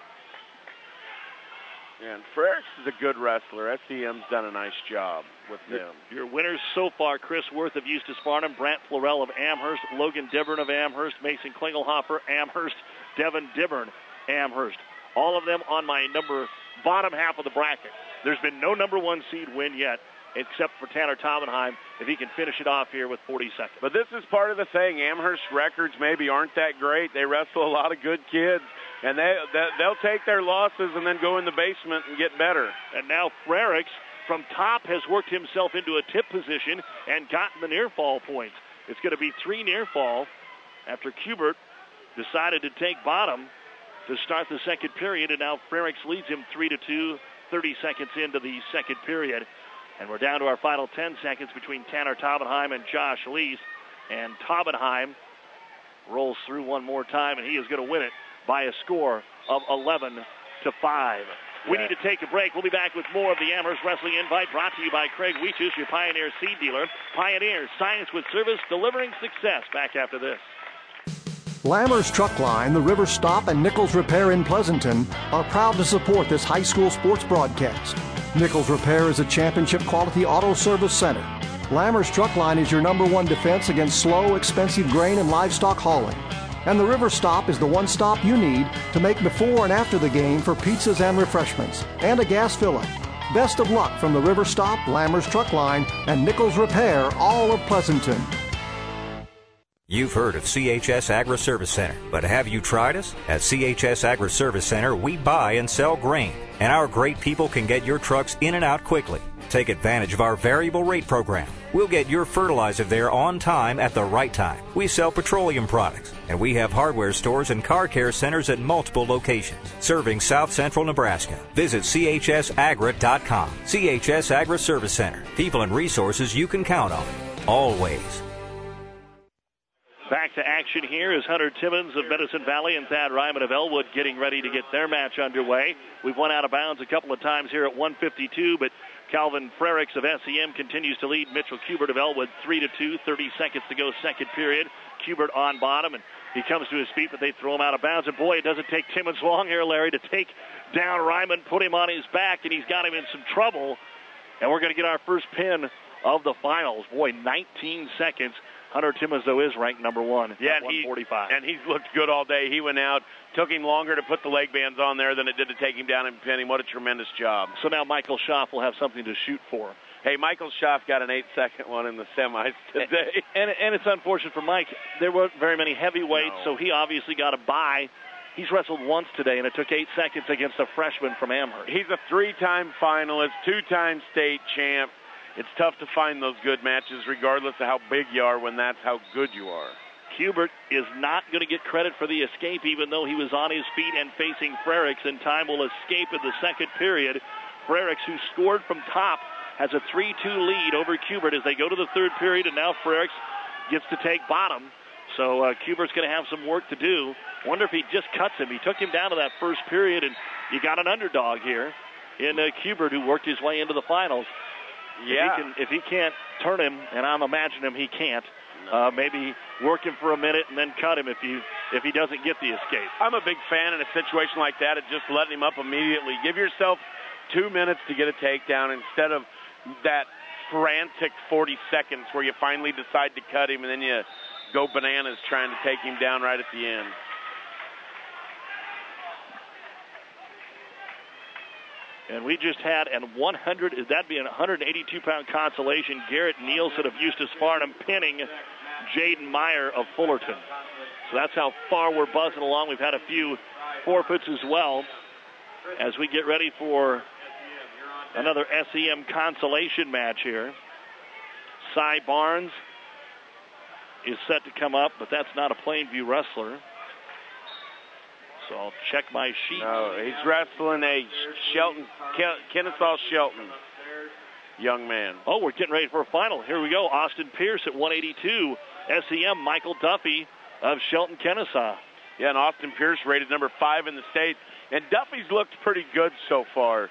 And Frericks is a good wrestler. SEM's done a nice job with them. Your winners so far: Chris Worth of Eustis Farnham, Brant Florell of Amherst, Logan Dibburn of Amherst, Mason Klingelhofer, Amherst, Devin Dibburn, Amherst. All of them on my bottom half of the bracket. There's been no number 1 seed win yet, except for Tanner Taubenheim, if he can finish it off here with 40 seconds. But this is part of the thing. Amherst records maybe aren't that great. They wrestle a lot of good kids, and they'll take their losses and then go in the basement and get better. And now Frericks from top has worked himself into a tip position and gotten the near fall points. It's going to be 3 near fall after Kubert decided to take bottom to start the second period, and now Frericks leads him 3-2, 30 seconds into the second period. And we're down to our final 10 seconds between Tanner Taubenheim and Josh Lees. And Taubenheim rolls through one more time, and he is going to win it by a score of 11-5. We need to take a break. We'll be back with more of the Amherst Wrestling Invite, brought to you by Craig Weeches, your Pioneer seed dealer. Pioneer, science with service, delivering success. Back after this. Lammers Truck Line, the River Stop, and Nichols Repair in Pleasanton are proud to support this high school sports broadcast. Nichols Repair is a championship quality auto service center. Lammers Truck Line is your number 1 defense against slow, expensive grain and livestock hauling. And the River Stop is the one stop you need to make before and after the game for pizzas and refreshments, and a gas fill-up. Best of luck from the River Stop, Lammers Truck Line, and Nichols Repair, all of Pleasanton. You've heard of CHS Agri Service Center, but have you tried us? At CHS Agri Service Center, we buy and sell grain, and our great people can get your trucks in and out quickly. Take advantage of our variable rate program. We'll get your fertilizer there on time at the right time. We sell petroleum products, and we have hardware stores and car care centers at multiple locations, serving South Central Nebraska. Visit chsagra.com. CHS Agri Service Center. People and resources you can count on. Always. Back to action here is Hunter Timmons of Medicine Valley and Thad Ryman of Elwood getting ready to get their match underway. We've went out of bounds a couple of times here at 152, but Calvin Frericks of SEM continues to lead Mitchell Kubert of Elwood 3-2, 30 seconds to go second period. Kubert on bottom, and he comes to his feet, but they throw him out of bounds. And boy, it doesn't take Timmons long here, Larry, to take down Ryman, put him on his back, and he's got him in some trouble. And we're going to get our first pin of the finals. Boy, 19 seconds. Hunter Timmons, though, is ranked number 1 at 145. And he's looked good all day. He went out, took him longer to put the leg bands on there than it did to take him down and pin him. What a tremendous job. So now Michael Schaff will have something to shoot for. Hey, Michael Schaff got an 8-second one in the semis today. And it's unfortunate for Mike. There weren't very many heavyweights, so he obviously got a bye. He's wrestled once today, and it took 8 seconds against a freshman from Amherst. He's a 3-time finalist, 2-time state champ. It's tough to find those good matches regardless of how big you are when that's how good you are. Kubert is not going to get credit for the escape, even though he was on his feet and facing Frericks, and time will escape in the second period. Frericks, who scored from top, has a 3-2 lead over Kubert as they go to the third period, and now Frericks gets to take bottom. So Kubert's going to have some work to do. Wonder if he just cuts him. He took him down to that first period, and you got an underdog here in Kubert, who worked his way into the finals. Yeah. If he can't turn him, and I'm imagining him he can't, maybe work him for a minute and then cut him if he doesn't get the escape. I'm a big fan in a situation like that of just letting him up immediately. Give yourself 2 minutes to get a takedown instead of that frantic 40 seconds where you finally decide to cut him and then you go bananas trying to take him down right at the end. And we just had that'd be a 182-pound consolation. Garrett Nielsen of Eustis Farnham pinning Jaden Meyer of Fullerton. So that's how far we're buzzing along. We've had a few forfeits as well as we get ready for another SEM consolation match here. Cy Barnes is set to come up, but that's not a Plainview wrestler. So I'll check my sheet. No, he's wrestling a Kennesaw Shelton young man. Oh, we're getting ready for a final. Here we go. Austin Pierce at 182. SEM, Michael Duffy of Shelton Kennesaw. Yeah, and Austin Pierce rated number 5 in the state. And Duffy's looked pretty good so far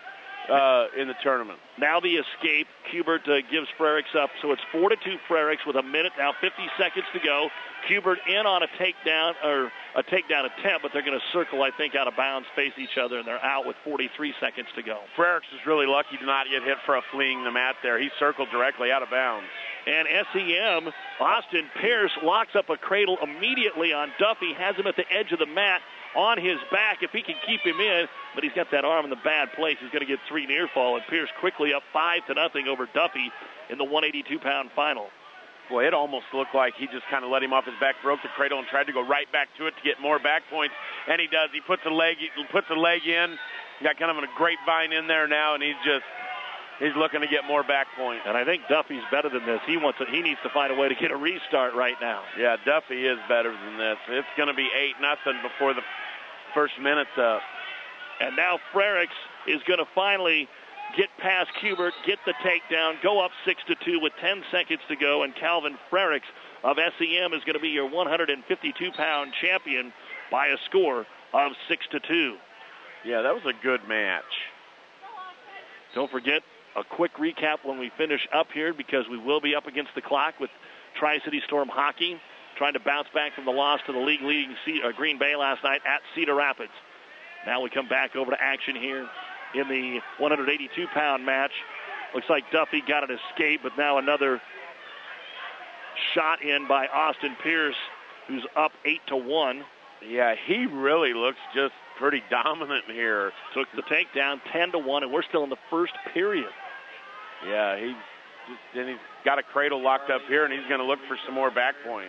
in the tournament. Now the escape. Kubert gives Frericks up, so it's 4-2 Frericks with a minute now, 50 seconds to go. Kubert in on a takedown attempt, but they're going to circle, I think, out of bounds, face each other, and they're out with 43 seconds to go. Frericks is really lucky to not get hit for a fleeing the mat there. He circled directly out of bounds. And SEM, Austin Pierce locks up a cradle immediately on Duffy, has him at the edge of the mat on his back if he can keep him in, but he's got that arm in the bad place. He's going to get 3 near fall, and Pierce quickly up 5-0 over Duffy in the 182-pound final. Boy, it almost looked like he just kind of let him off his back, broke the cradle, and tried to go right back to it to get more back points, and he does. He puts a leg in, got kind of a grapevine in there now, and he's looking to get more back points. And I think Duffy's better than this. He needs to find a way to get a restart right now. Yeah, Duffy is better than this. It's going to be 8-0 before the first minute's up. And now Frericks is going to finally get past Kubert, get the takedown, go up 6-2 with 10 seconds to go, and Calvin Frericks of SEM is going to be your 152-pound champion by a score of 6-2. Yeah, that was a good match. Don't forget, a quick recap when we finish up here, because we will be up against the clock with Tri-City Storm Hockey trying to bounce back from the loss to the league-leading Green Bay last night at Cedar Rapids. Now we come back over to action here in the 182-pound match. Looks like Duffy got an escape, but now another shot in by Austin Pierce, who's up 8-1. Yeah, he really looks just pretty dominant here. Took the takedown 10-1, and we're still in the first period. Yeah, he's got a cradle locked up here, and he's going to look for some more back points.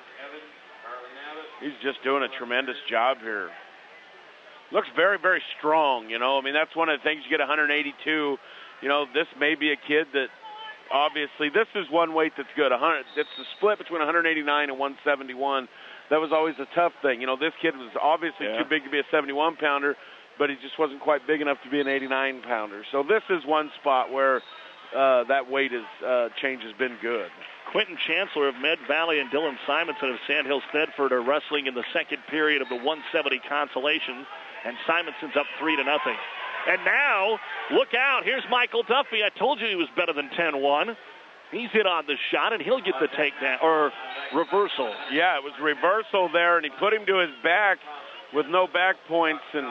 He's just doing a tremendous job here. Looks very, very strong, you know. I mean, that's one of the things you get 182. You know, this may be a kid that obviously this is one weight that's good. It's the split between 189 and 171. That was always a tough thing. You know, this kid was obviously too big to be a 71-pounder, but he just wasn't quite big enough to be an 89-pounder. So this is one spot where that weight change has been good. Quentin Chancellor of Med Valley and Dylan Simonson of Sandhills Thedford are wrestling in the second period of the 170 consolation, and Simonson's up 3-0. And now, look out, here's Michael Duffy. I told you he was better than 10-1. He's hit on the shot, and he'll get the takedown, or reversal. Yeah, it was reversal there, and he put him to his back with no back points, and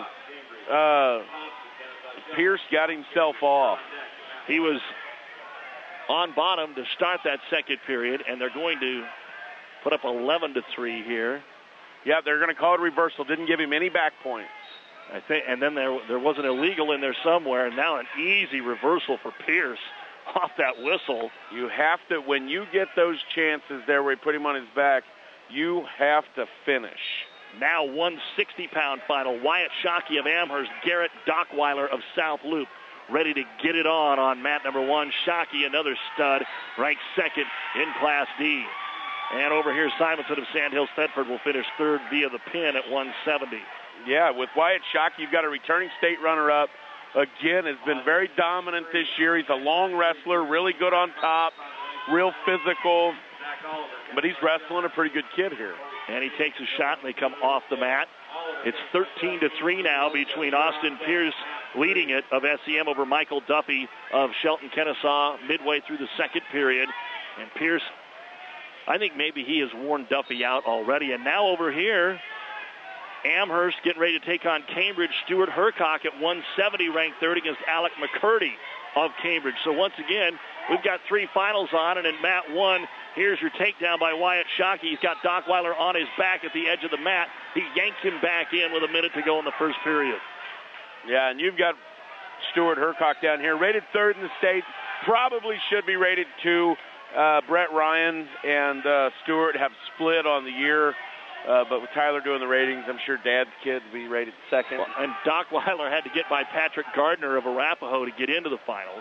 Pierce got himself off. He was on bottom to start that second period, and they're going to put up 11-3 here. Yeah, they're going to call it reversal. Didn't give him any back points. I think, and then there was an illegal in there somewhere, and now an easy reversal for Pierce off that whistle. You have to, when you get those chances there where you put him on his back, you have to finish. Now 160-pound final. Wyatt Shockey of Amherst, Garrett Dockweiler of South Loop, ready to get it on mat number 1. Shockey, another stud, ranked second in Class D. And over here, Simonson of Sandhills Thedford will finish third via the pin at 170. Yeah, with Wyatt Shockey, you've got a returning state runner-up. Again, has been very dominant this year. He's a long wrestler, really good on top, real physical. But he's wrestling a pretty good kid here. And he takes a shot, and they come off the mat. It's 13-3 now between Austin Pierce leading it of SEM over Michael Duffy of Shelton Kennesaw midway through the second period. And Pierce, I think maybe he has worn Duffy out already. And now over here, Amherst getting ready to take on Cambridge. Stuart Hercock at 170, ranked third against Alec McCurdy of Cambridge. So once again, we've got 3 finals on, and in mat 1, here's your takedown by Wyatt Shockey. He's got Dockweiler on his back at the edge of the mat. He yanks him back in with a minute to go in the first period. Yeah, and you've got Stuart Hercock down here, rated third in the state. Probably should be rated 2. Brett Ryan and Stuart have split on the year. But with Tyler doing the ratings, I'm sure Dad's kid will be rated second. And Dockweiler had to get by Patrick Gardner of Arapahoe to get into the finals.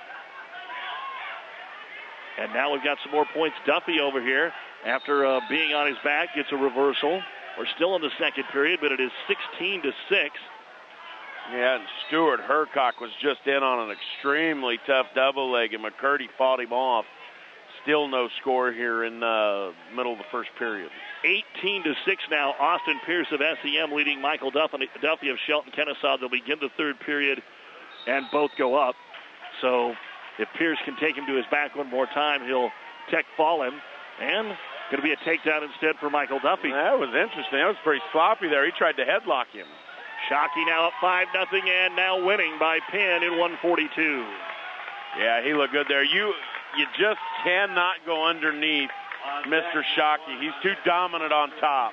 And now we've got some more points. Duffy over here, after being on his back, gets a reversal. We're still in the second period, but it is 16-6. Yeah, and Stuart Hercock was just in on an extremely tough double leg, and McCurdy fought him off. Still no score here in the middle of the first period. 18-6 now. Austin Pierce of SEM leading Michael Duffy of Shelton Kennesaw. They'll begin the third period and both go up. So if Pierce can take him to his back one more time, he'll tech fall him. And going to be a takedown instead for Michael Duffy. That was interesting. That was pretty sloppy there. He tried to headlock him. Shockey now up 5-0 and now winning by pin in 142. Yeah, he looked good there. You just cannot go underneath Mr. Shockey. He's too dominant on top.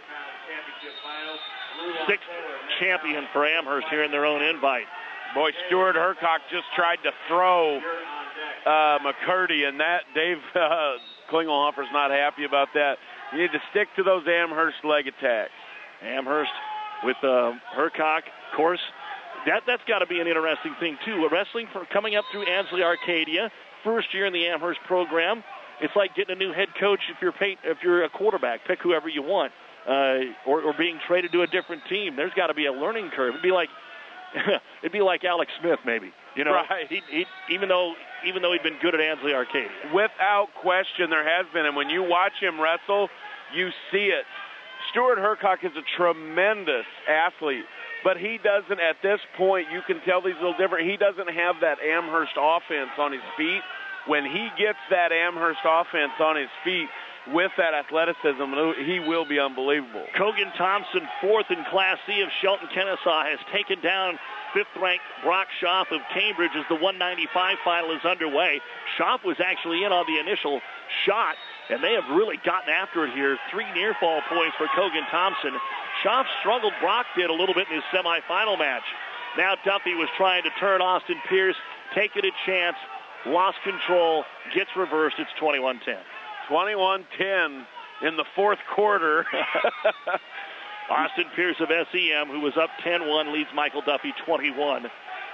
Sixth champion for Amherst here in their own invite. Boy, Stuart Hercock just tried to throw McCurdy, and that Dave Klingelhofer's not happy about that. You need to stick to those Amherst leg attacks. Amherst with Hercock, of course. That's got to be an interesting thing, too. Wrestling for coming up through Ansley Arcadia, first year in the Amherst program. It's like getting a new head coach if you're a quarterback. Pick whoever you want. Or being traded to a different team. There's got to be a learning curve. It'd be like Alex Smith, maybe. You know, right. He even though he'd been good at Ansley Arcadia. Without question, there has been. And when you watch him wrestle, you see it. Stuart Hercock is a tremendous athlete, but he doesn't, at this point, you can tell he's a little different. He doesn't have that Amherst offense on his feet. When he gets that Amherst offense on his feet with that athleticism, he will be unbelievable. Kogan Thompson, fourth in Class C of Shelton Kennesaw, has taken down fifth-ranked Brock Schaaf of Cambridge as the 195 final is underway. Schaaf was actually in on the initial shot, and they have really gotten after it here. 3 near-fall points for Kogan Thompson. Schaaf struggled, Brock did a little bit in his semifinal match. Now Duffy was trying to turn Austin Pierce, taking a chance, lost control, gets reversed. It's 21-10. 21-10 in the fourth quarter. Austin Pierce of SEM, who was up 10-1, leads Michael Duffy 21-10.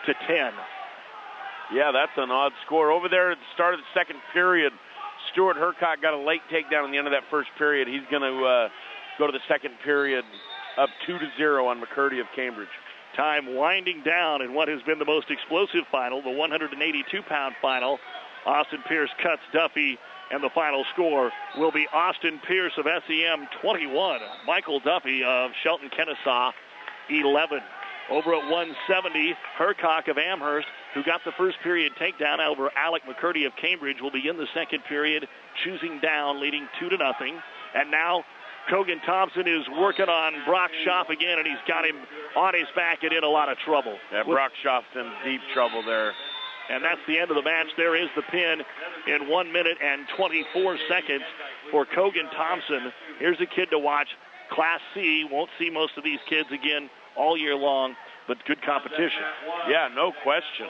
Yeah, that's an odd score. Over there at the start of the second period, Stuart Hercock got a late takedown at the end of that first period. He's going to go to the second period up 2-0 on McCurdy of Cambridge. Time winding down in what has been the most explosive final, the 182-pound final. Austin Pierce cuts Duffy, and the final score will be Austin Pierce of SEM 21, Michael Duffy of Shelton Kennesaw 11. Over at 170, Hercock of Amherst, who got the first period takedown over Alec McCurdy of Cambridge, will begin the second period, choosing down, leading 2-0. And now Kogan Thompson is working on Brock Schaaf again, and he's got him on his back and in a lot of trouble. Yeah, Brock Schaaf's in deep trouble there. And that's the end of the match. There is the pin in 1 minute and 24 seconds for Kogan Thompson. Here's a kid to watch. Class C. Won't see most of these kids again all year long, but good competition. Yeah, no question.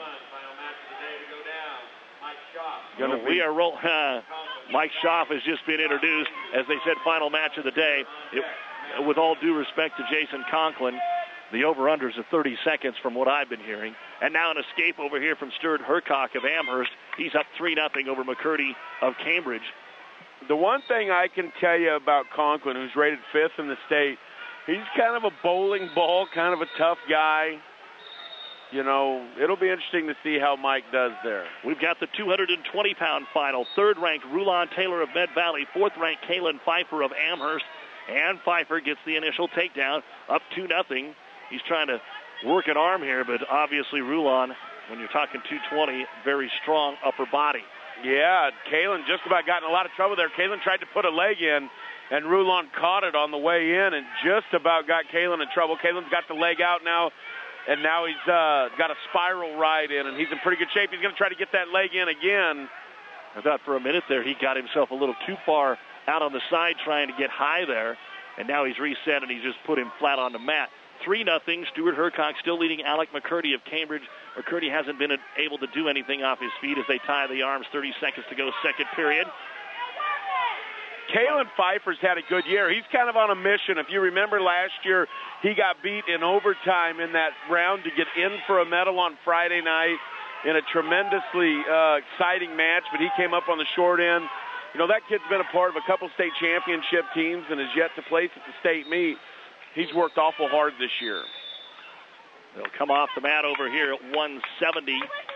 We are rolling. Mike Schaaf has just been introduced. As they said, final match of the day. With all due respect to Jason Conklin, the over-unders of 30 seconds from what I've been hearing. And now an escape over here from Stuart Hercock of Amherst. He's up 3-0 over McCurdy of Cambridge. The one thing I can tell you about Conklin, who's rated 5th in the state, he's kind of a bowling ball, kind of a tough guy. You know, it'll be interesting to see how Mike does there. We've got the 220-pound final. Third-ranked Rulon Taylor of Med Valley. Fourth-ranked Kalen Pfeiffer of Amherst. And Pfeiffer gets the initial takedown, up 2-0. He's trying to work an arm here, but obviously Rulon, when you're talking 220, very strong upper body. Yeah, Kalen just about got in a lot of trouble there. Kalen tried to put a leg in, and Rulon caught it on the way in and just about got Kalen in trouble. Kalen's got the leg out now, and now he's got a spiral ride in, and he's in pretty good shape. He's going to try to get that leg in again. I thought for a minute there he got himself a little too far out on the side trying to get high there, and now he's reset and he's just put him flat on the mat. 3-0. Stuart Hercock still leading Alec McCurdy of Cambridge. McCurdy hasn't been able to do anything off his feet as they tie the arms. 30 seconds to go, second period. Kalen Pfeiffer's had a good year. He's kind of on a mission. If you remember last year, he got beat in overtime in that round to get in for a medal on Friday night in a tremendously exciting match, but he came up on the short end. You know, that kid's been a part of a couple state championship teams and has yet to place at the state meet. He's worked awful hard this year. They'll come off the mat over here at 170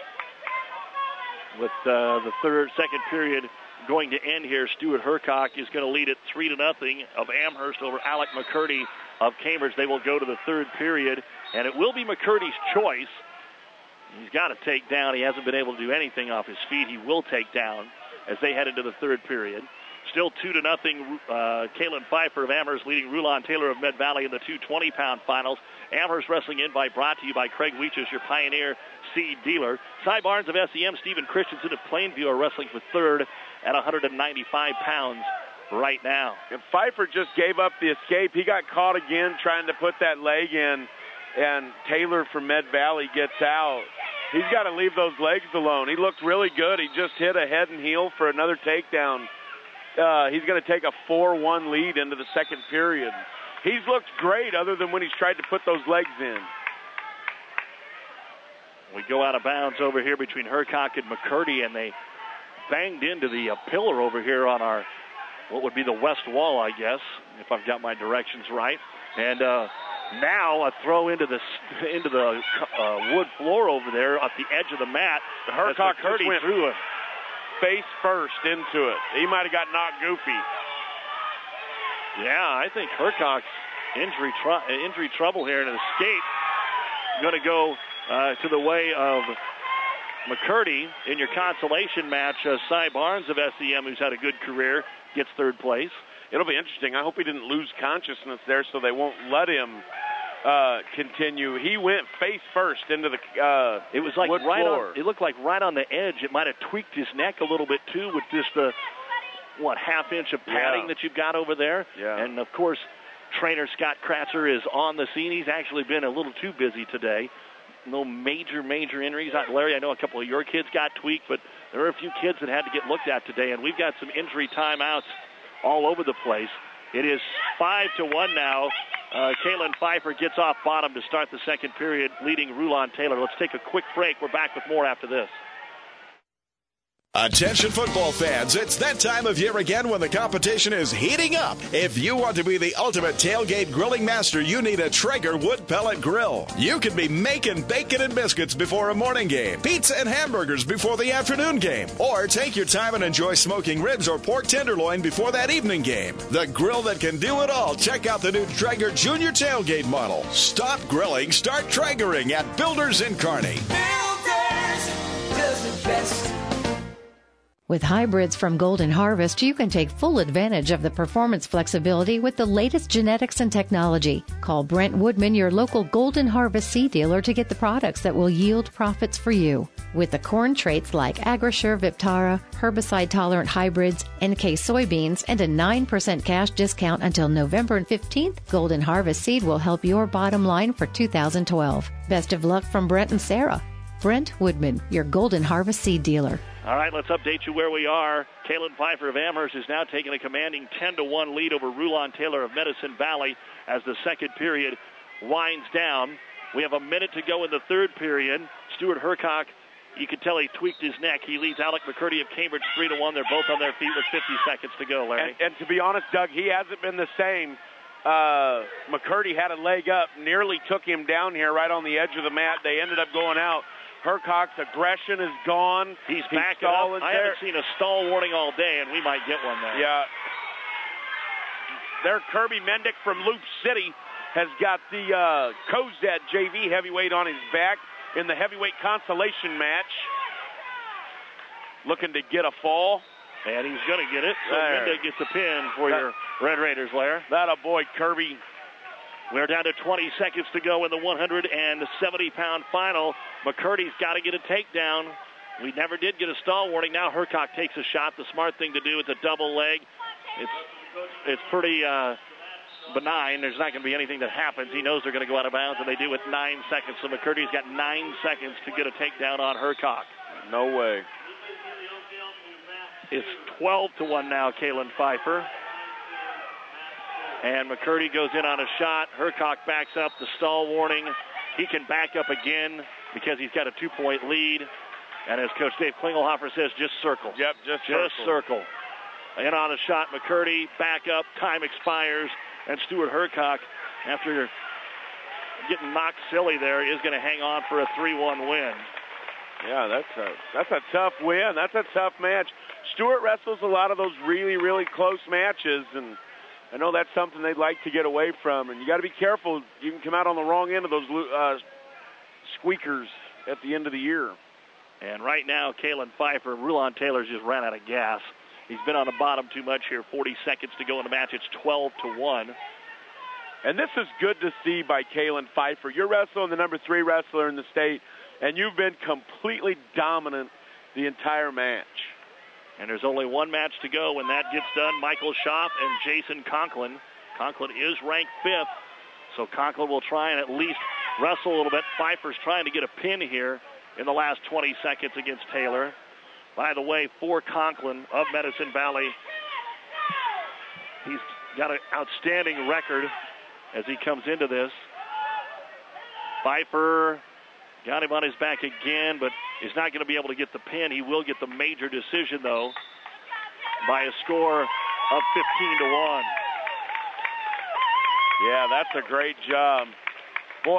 with the second period going to end here. Stuart Hercock is going to lead it 3-0 of Amherst over Alec McCurdy of Cambridge. They will go to the third period, and it will be McCurdy's choice. He's got to take down. He hasn't been able to do anything off his feet. He will take down as they head into the third period. Still 2-0. Kalen Pfeiffer of Amherst leading Rulon Taylor of Med Valley in the 220-pound finals. Amherst Wrestling Invite brought to you by Craig Weeches, your Pioneer seed dealer. Cy Barnes of SEM, Stephen Christensen of Plainview are wrestling for third at 195 pounds right now. And Pfeiffer just gave up the escape. He got caught again trying to put that leg in, and Taylor from Med Valley gets out. He's got to leave those legs alone. He looked really good. He just hit a head and heel for another takedown. He's going to take a 4-1 lead into the second period. He's looked great other than when he's tried to put those legs in. We go out of bounds over here between Hercock and McCurdy, and they banged into the pillar over here on our, what would be the west wall, I guess, if I've got my directions right. And now a throw into the wood floor over there at the edge of the mat. Hercock McCurdy threw it face first into it. He might have got knocked goofy. Yeah, I think Hercock's injury trouble here, and an escape going to go to the way of McCurdy. In your consolation match, Cy Barnes of SEM, who's had a good career, gets third place. It'll be interesting. I hope he didn't lose consciousness there so they won't let him continue. He went face first into the it was like wood right floor. on, it looked like right on the edge. It might have tweaked his neck a little bit too with just the half inch of padding that you've got over there. Yeah. And of course, trainer Scott Kratzer is on the scene. He's actually been a little too busy today. No major injuries. Larry, I know a couple of your kids got tweaked, but there are a few kids that had to get looked at today, and we've got some injury timeouts all over the place. It is 5-1 now. Kalen Pfeiffer gets off bottom to start the second period, leading Rulon Taylor. Let's take a quick break. We're back with more after this. Attention football fans, it's that time of year again when the competition is heating up. If you want to be the ultimate tailgate grilling master, you need a Traeger wood pellet grill. You could be making bacon and biscuits before a morning game, pizza and hamburgers before the afternoon game, or take your time and enjoy smoking ribs or pork tenderloin before that evening game. The grill that can do it all. Check out the new Traeger Junior Tailgate model. Stop grilling, start Traegering at Builders in Kearney. Builders does it best. With hybrids from Golden Harvest, you can take full advantage of the performance flexibility with the latest genetics and technology. Call Brent Woodman, your local Golden Harvest seed dealer, to get the products that will yield profits for you. With the corn traits like AgriSure Viptara, herbicide-tolerant hybrids, NK soybeans, and a 9% cash discount until November 15th, Golden Harvest seed will help your bottom line for 2012. Best of luck from Brent and Sarah. Brent Woodman, your Golden Harvest seed dealer. All right, let's update you where we are. Kalen Pfeiffer of Amherst is now taking a commanding 10-1 lead over Rulon Taylor of Medicine Valley as the second period winds down. We have a minute to go in the third period. Stuart Hercock, you can tell he tweaked his neck. He leads Alec McCurdy of Cambridge 3-1. They're both on their feet with 50 seconds to go, Larry. And to be honest, Doug, he hasn't been the same. McCurdy had a leg up, nearly took him down here right on the edge of the mat. They ended up going out. Hercock's aggression is gone. He's back up. I haven't seen a stall warning all day, and we might get one there. Yeah. There, Kirby Mendick from Loop City has got the Cozad JV heavyweight on his back in the heavyweight consolation match. Looking to get a fall. And he's going to get it. So Mendick gets a pin for your Red Raiders, Lair. That a boy, Kirby. We're down to 20 seconds to go in the 170-pound final. McCurdy's got to get a takedown. We never did get a stall warning. Now Hercock takes a shot. The smart thing to do is a double leg. It's pretty benign. There's not going to be anything that happens. He knows they're going to go out of bounds, and they do with 9 seconds. So McCurdy's got 9 seconds to get a takedown on Hercock. No way. It's 12-1 now, Kalen Pfeiffer. And McCurdy goes in on a shot. Hercock backs up. The stall warning. He can back up again because he's got a 2-point lead. And as Coach Dave Klingelhofer says, just circle. Yep, just circle. In on a shot, McCurdy, back up. Time expires. And Stuart Hercock, after getting knocked silly there, is going to hang on for a 3-1 win. Yeah, that's a tough win. That's a tough match. Stuart wrestles a lot of those really, really close matches, and I know that's something they'd like to get away from. And you got to be careful. You can come out on the wrong end of those squeakers. at the end of the year. And right now, Kalen Pfeiffer, Rulon Taylor's just ran out of gas. He's been on the bottom too much here. 40 seconds to go in the match. It's 12-1. And this is good to see by Kalen Pfeiffer. You're wrestling the number 3 wrestler in the state, and you've been completely dominant the entire match. And there's only one match to go. When that gets done, Michael Schaaf and Jason Conklin. Conklin is ranked 5th, so Conklin will try and at least wrestle a little bit. Pfeiffer's trying to get a pin here in the last 20 seconds against Taylor. By the way, for Conklin of Medicine Valley, he's got an outstanding record as he comes into this. Pfeiffer got him on his back again, but is not going to be able to get the pin. He will get the major decision, though, by a score of 15-1. Yeah, that's a great job. Boy,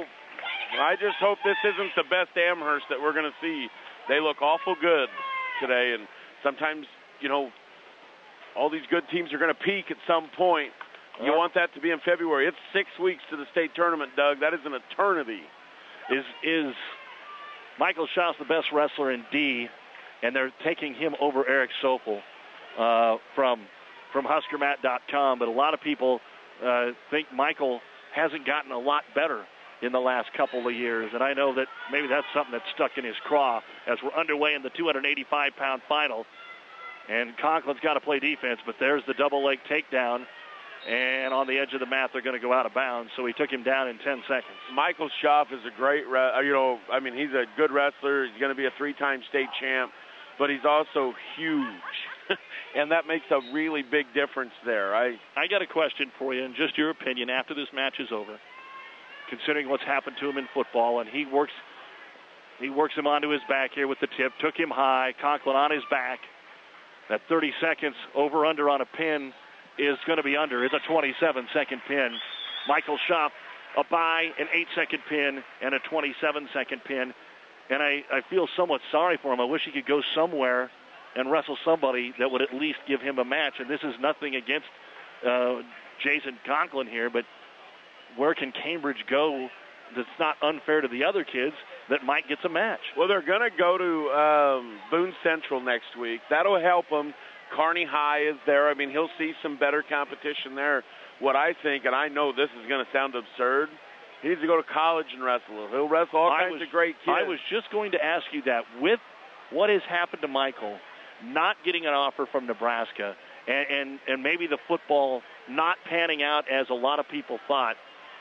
I just hope this isn't the best Amherst that we're going to see. They look awful good today, and sometimes, you know, all these good teams are going to peak at some point. You want that to be in February. It's 6 weeks to the state tournament, Doug. That is an eternity. Is Michael Schaaf the best wrestler in D, and they're taking him over Eric Sopel from HuskerMat.com, but a lot of people think Michael hasn't gotten a lot better in the last couple of years, and I know that maybe that's something that's stuck in his craw as we're underway in the 285-pound final. And Conklin's got to play defense, but there's the double leg takedown, and on the edge of the mat they're going to go out of bounds, so he took him down in 10 seconds. Michael Schaaf is a great, he's a good wrestler. He's going to be a 3-time state champ, but he's also huge, and that makes a really big difference there. I got a question for you, and just your opinion after this match is over. Considering what's happened to him in football, and he works him onto his back here with the tip, took him high, Conklin on his back. That 30 seconds over-under on a pin is going to be under. It's a 27-second pin. Michael Schaaf, a bye, an 8-second pin, and a 27-second pin. And I feel somewhat sorry for him. I wish he could go somewhere and wrestle somebody that would at least give him a match. And this is nothing against Jason Conklin here, but where can Cambridge go that's not unfair to the other kids that might get some match? Well, they're going to go to Boone Central next week. That'll help them. Kearney High is there. I mean, he'll see some better competition there. What I think, and I know this is going to sound absurd, he needs to go to college and wrestle. He'll wrestle all kinds of great kids. I was just going to ask you that. With what has happened to Michael, not getting an offer from Nebraska, and maybe the football not panning out as a lot of people thought,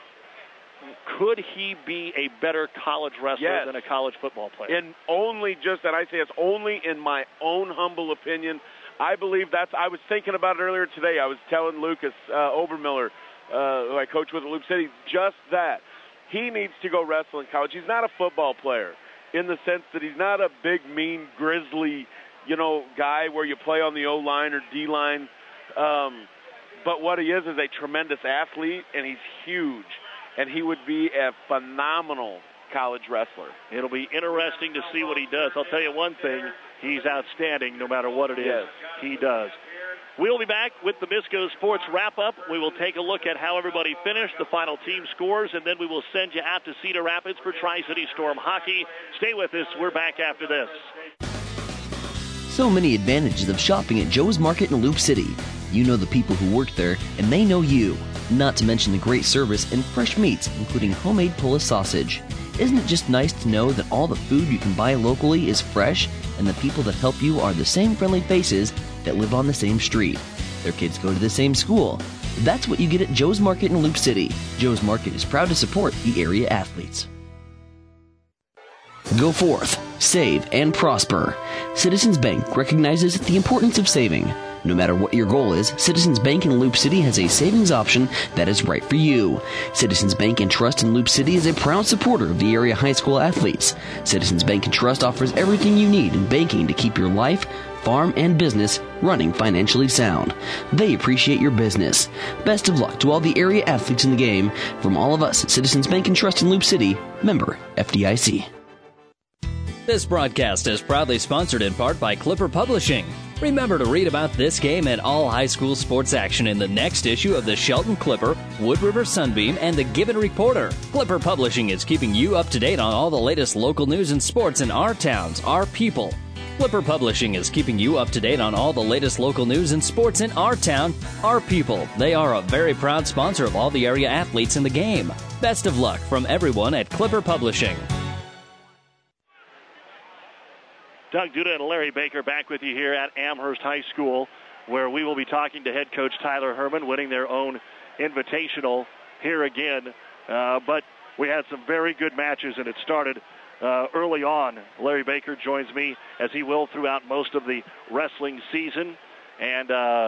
could he be a better college wrestler than a college football player? And I say it's only in my own humble opinion. I believe I was thinking about it earlier today. I was telling Lucas Obermiller, who I coach with at Loop City, just that. He needs to go wrestle in college. He's not a football player in the sense that he's not a big, mean, grizzly, guy where you play on the O-line or D-line. But what he is a tremendous athlete, and he's huge. And he would be a phenomenal college wrestler. It'll be interesting to see what he does. I'll tell you one thing, he's outstanding no matter what it is. Yes. He does. We'll be back with the Misco Sports Wrap-Up. We will take a look at how everybody finished, the final team scores, and then we will send you out to Cedar Rapids for Tri-City Storm Hockey. Stay with us. We're back after this. So many advantages of shopping at Joe's Market in Loop City. You know the people who work there, and they know you. Not to mention the great service and fresh meats, including homemade Polish sausage. Isn't it just nice to know that all the food you can buy locally is fresh, and the people that help you are the same friendly faces that live on the same street? Their kids go to the same school. That's what you get at Joe's Market in Loop City. Joe's Market is proud to support the area athletes. Go forth, save, and prosper. Citizens Bank recognizes the importance of saving. No matter what your goal is, Citizens Bank in Loop City has a savings option that is right for you. Citizens Bank and Trust in Loop City is a proud supporter of the area high school athletes. Citizens Bank and Trust offers everything you need in banking to keep your life, farm, and business running financially sound. They appreciate your business. Best of luck to all the area athletes in the game. From all of us at Citizens Bank and Trust in Loop City, member FDIC. This broadcast is proudly sponsored in part by Clipper Publishing. Remember to read about this game and all high school sports action in the next issue of the Shelton Clipper, Wood River Sunbeam, and the Gibbon Reporter. Clipper Publishing is keeping you up to date on all the latest local news and sports in our towns, our people. Clipper Publishing is keeping you up to date on all the latest local news and sports in our town, our people. They are a very proud sponsor of all the area athletes in the game. Best of luck from everyone at Clipper Publishing. Doug Duda and Larry Baker back with you here at Amherst High School, where we will be talking to head coach Tyler Herman, winning their own invitational here again. But we had some very good matches, and it started early on. Larry Baker joins me, as he will throughout most of the wrestling season. And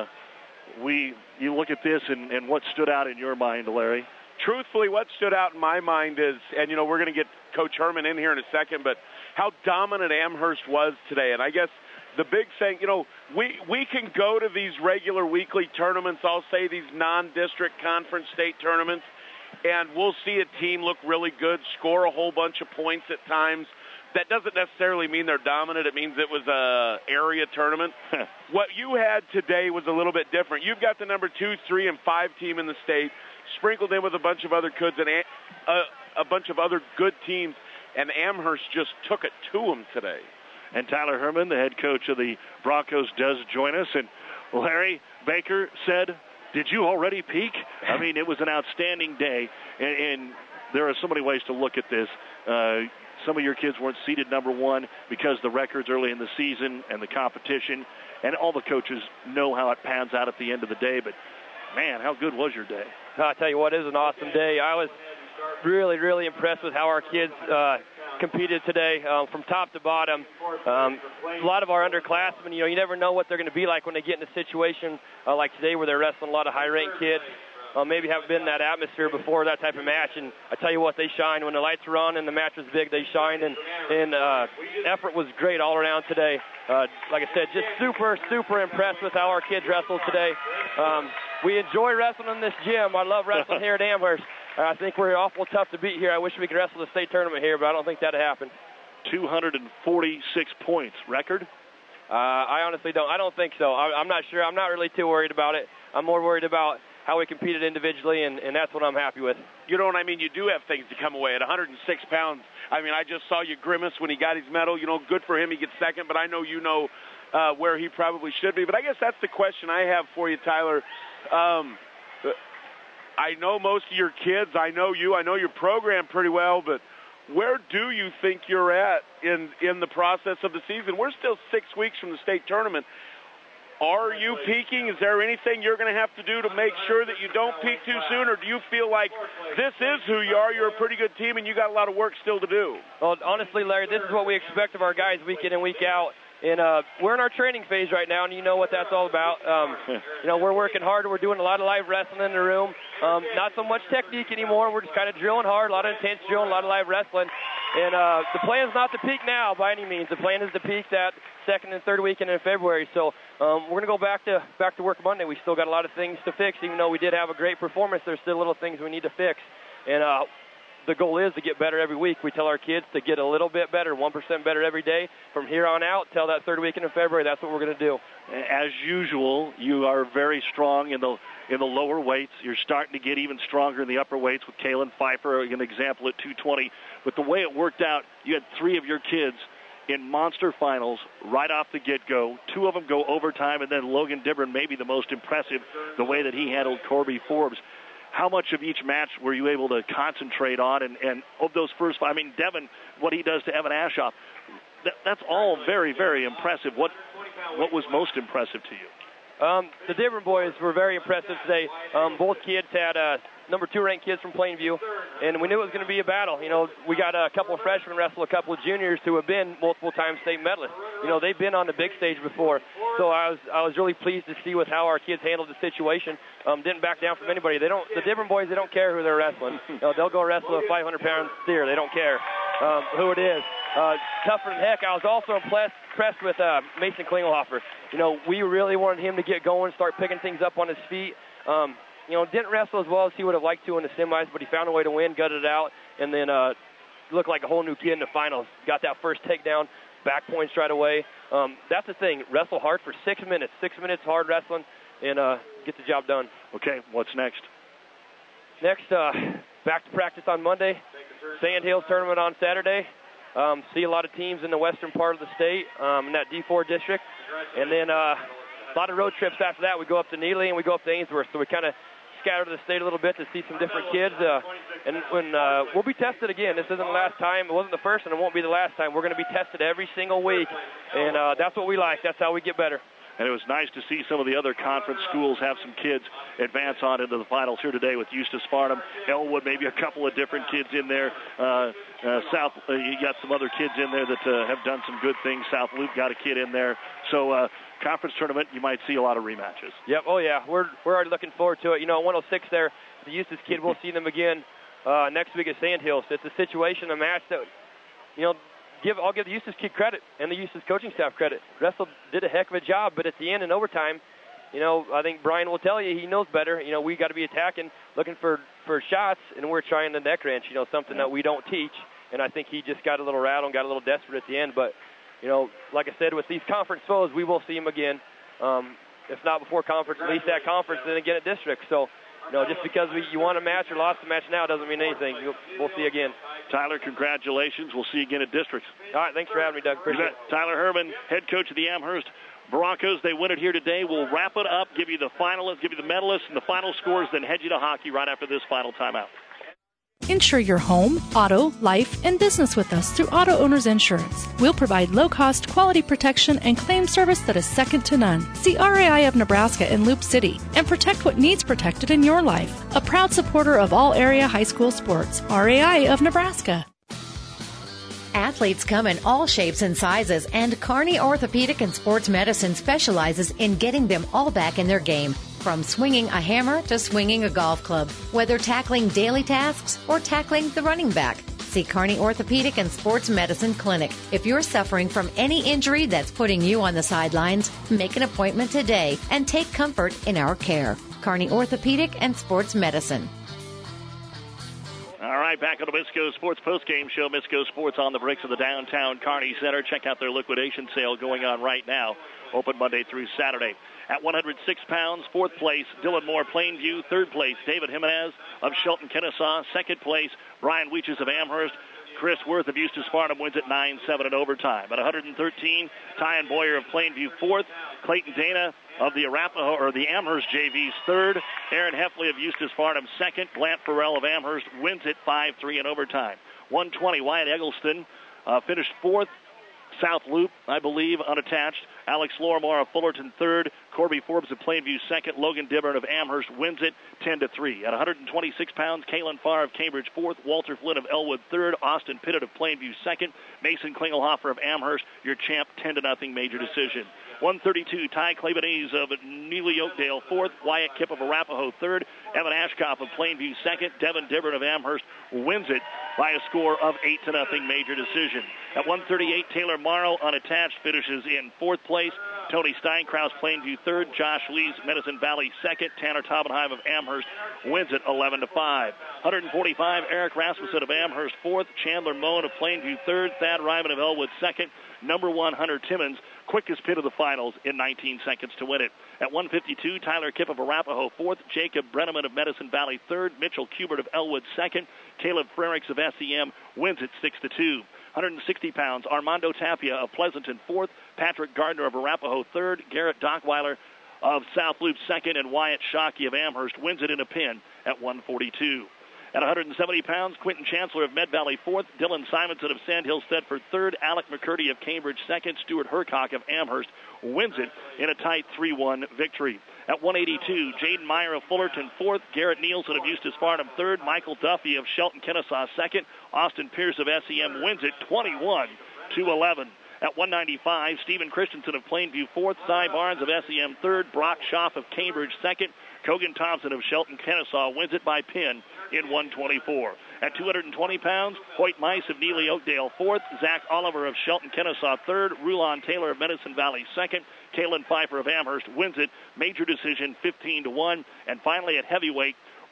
you look at this, and what stood out in your mind, Larry? Truthfully, what stood out in my mind is, and, we're going to get Coach Herman in here in a second, but how dominant Amherst was today. And I guess the big thing, we can go to these regular weekly tournaments, I'll say these non-district conference state tournaments, and we'll see a team look really good, score a whole bunch of points at times. That doesn't necessarily mean they're dominant. It means it was an area tournament. What you had today was a little bit different. You've got the number 2, 3, and 5 team in the state, sprinkled in with a bunch of other kids and a bunch of other good teams, and Amherst just took it to them today. And Tyler Herman, the head coach of the Broncos, does join us. And Larry Baker said, "Did you already peak?" I mean, it was an outstanding day, and there are so many ways to look at this. Some of your kids weren't seeded number 1 because the records early in the season and the competition, and all the coaches know how it pans out at the end of the day. But, man, how good was your day? I'll tell you what, it was an awesome day. I was really, really impressed with how our kids competed today from top to bottom. A lot of our underclassmen, you never know what they're going to be like when they get in a situation like today where they're wrestling a lot of high-ranked kids. Maybe haven't been in that atmosphere before, that type of match. And I tell you what, they shine. When the lights were on and the match was big, they shined. And effort was great all around today. Like I said, just super, super impressed with how our kids wrestled today. We enjoy wrestling in this gym. I love wrestling here at Amherst. I think we're awful tough to beat here. I wish we could wrestle the state tournament here, but I don't think that'll happen. 246 points. Record? I honestly don't. I don't think so. I'm not sure. I'm not really too worried about it. I'm more worried about how we competed individually, and that's what I'm happy with. You know what I mean? You do have things to come away. At 106 pounds, I mean, I just saw you grimace when he got his medal. Good for him. He gets second, but I know where he probably should be. But I guess that's the question I have for you, Tyler. I know most of your kids. I know you. I know your program pretty well, but where do you think you're at in the process of the season? We're still 6 weeks from the state tournament. Are you peaking? Is there anything you're going to have to do to make sure that you don't peak too soon, or do you feel like this is who you are, you're a pretty good team, and you got a lot of work still to do? Well, honestly, Larry, this is what we expect of our guys week in and week out. And we're in our training phase right now, and you know what that's all about. We're working hard. We're doing a lot of live wrestling in the room. Not so much technique anymore. We're just kind of drilling hard, a lot of intense drilling, a lot of live wrestling. And the plan is not to peak now by any means. The plan is to peak that second and third weekend in February. So we're going to go back to work Monday. We still got a lot of things to fix. Even though we did have a great performance, there's still little things we need to fix. And the goal is to get better every week. We tell our kids to get a little bit better, 1% better every day. From here on out, till that third weekend in February, that's what we're going to do. As usual, you are very strong in the lower weights. You're starting to get even stronger in the upper weights with Kalen Pfeiffer, an example at 220. But the way it worked out, you had 3 of your kids in monster finals right off the get-go. 2 of them go overtime, and then Logan Dibburn may be the most impressive, the way that he handled Corby Forbes. How much of each match were you able to concentrate on? And of those first 5, I mean, Devin, what he does to Evan Ashoff, that's all very, very impressive. What was most impressive to you? The Dibburn boys were very impressive today. Both kids had number 2 ranked kids from Plainview, and we knew it was going to be a battle. We got a couple of freshmen wrestle a couple of juniors who have been multiple-time state medalists. They've been on the big stage before, so I was really pleased to see with how our kids handled the situation. Didn't back down from anybody. The Dibburn boys, they don't care who they're wrestling. They'll go wrestle a 500-pound steer. They don't care who it is. Tougher than heck. I was also impressed with Mason Klingelhofer. We really wanted him to get going, start picking things up on his feet. Didn't wrestle as well as he would have liked to in the semis, but he found a way to win, gutted it out, and then looked like a whole new kid in the finals. Got that first takedown, back points right away. That's the thing. Wrestle hard for 6 minutes. 6 minutes hard wrestling, and get the job done. Okay, what's next? Next, back to practice on Monday. Sand Hills tournament on Saturday. See a lot of teams in the western part of the state, in that D4 district. And then a lot of road trips after that. We go up to Neely and we go up to Ainsworth. So we kind of scatter the state a little bit to see some different kids. And when we'll be tested again. This isn't the last time. It wasn't the first, and it won't be the last time. We're going to be tested every single week. And that's what we like. That's how we get better. And it was nice to see some of the other conference schools have some kids advance on into the finals here today with Eustis Farnham, Elwood, maybe a couple of different kids in there. South, you got some other kids in there that have done some good things. South Loop got a kid in there. So conference tournament, you might see a lot of rematches. Yep. Oh, yeah. We're already looking forward to it. 106 there, the Eustis kid, we'll see them again next week at Sand Hills. It's a situation, a match that, I'll give the Eustis kid credit and the Eustis coaching staff credit. Wrestle did a heck of a job, but at the end in overtime, I think Brian will tell you he knows better. We got to be attacking, looking for shots, and we're trying the neck wrench, something that we don't teach. And I think he just got a little rattled and got a little desperate at the end. But, like I said, with these conference foes, we will see him again. If not before conference, at least at conference, and then again at district. So, just because you won a match or lost a match now doesn't mean anything. We'll see again. Tyler, congratulations. We'll see you again at districts. All right, thanks for having me, Doug. Appreciate it. Tyler Herman, head coach of the Amherst Broncos. They win it here today. We'll wrap it up, give you the finalists, give you the medalists and the final scores, then head you to hockey right after this final timeout. Insure your home, auto, life, and business with us through Auto Owners Insurance. We'll provide low-cost, quality protection and claim service that is second to none. See RAI of Nebraska in Loop City and protect what needs protected in your life. A proud supporter of all area high school sports. RAI of Nebraska. Athletes come in all shapes and sizes, and Kearney Orthopedic and Sports Medicine specializes in getting them all back in their game. From swinging a hammer to swinging a golf club, whether tackling daily tasks or tackling the running back. See Kearney Orthopedic and Sports Medicine Clinic. If you're suffering from any injury that's putting you on the sidelines, make an appointment today and take comfort in our care. Kearney Orthopedic and Sports Medicine. All right, back on the Misco Sports postgame show. Misco Sports on the bricks of the downtown Kearney Center. Check out their liquidation sale going on right now. Open Monday through Saturday. At 106 pounds, fourth place, Dylan Moore, Plainview. Third place, David Jimenez of Shelton, Kennesaw. Second place, Brian Weeches of Amherst. Chris Worth of Eustis Farnham wins at 9-7 in overtime. At 113, Tyan Boyer of Plainview fourth. Clayton Dana of the Arapahoe or the Amherst JV's third. Aaron Heffley of Eustis Farnham second. Glant Farrell of Amherst wins it 5-3 in overtime. 120, Wyatt Eggleston finished fourth. South Loop, I believe, unattached. Alex Lorimar of Fullerton third. Corby Forbes of Plainview second. Logan Dibbern of Amherst wins it 10-3. At 126 pounds, Kalen Farr of Cambridge fourth. Walter Flynn of Elwood third. Austin Pittet of Plainview second. Mason Klingelhofer of Amherst, your champ, 10-0 major decision. 132, Ty Claiborne of Neely Oakdale fourth. Wyatt Kipp of Arapahoe third. Evan Ashkoff of Plainview second. Devin Dibbern of Amherst wins it by a score of 8-0 major decision. At 138, Taylor Morrow, unattached, finishes in fourth place. Tony Steinkraus, Plainview third. Josh Lees, Medicine Valley second. Tanner Taubenheim of Amherst wins it 11-5. 145, Eric Rasmussen of Amherst fourth. Chandler Moen of Plainview third. Thad Ryman of Elwood second. Number one, Hunter Timmons, quickest pit of the finals in 19 seconds to win it. At 152, Tyler Kipp of Arapahoe fourth. Jacob Brenneman of Medicine Valley third. Mitchell Kubert of Elwood second. Caleb Frericks of SEM wins it 6-2. 160 pounds, Armando Tapia of Pleasanton fourth. Patrick Gardner of Arapahoe third. Garrett Dockweiler of South Loop second. And Wyatt Shockey of Amherst wins it in a pin at 142. At 170 pounds, Quentin Chancellor of Med Valley fourth. Dylan Simonson of Sandhill Thedford third. Alec McCurdy of Cambridge second. Stuart Hercock of Amherst wins it in a tight 3-1 victory. At 182, Jaden Meyer of Fullerton fourth. Garrett Nielsen of Eustis Farnham third. Michael Duffy of Shelton, Kennesaw second. Austin Pierce of SEM wins it 21-11. At 195, Stephen Christensen of Plainview fourth. Cy Barnes of SEM third. Brock Schaff of Cambridge second. Kogan Thompson of Shelton, Kennesaw wins it by pin in 124. At 220 pounds, Hoyt Mice of Neely Oakdale fourth. Zach Oliver of Shelton, Kennesaw third. Rulon Taylor of Medicine Valley second. Kalen Pfeiffer of Amherst wins it. Major decision 15-1. And finally at heavyweight,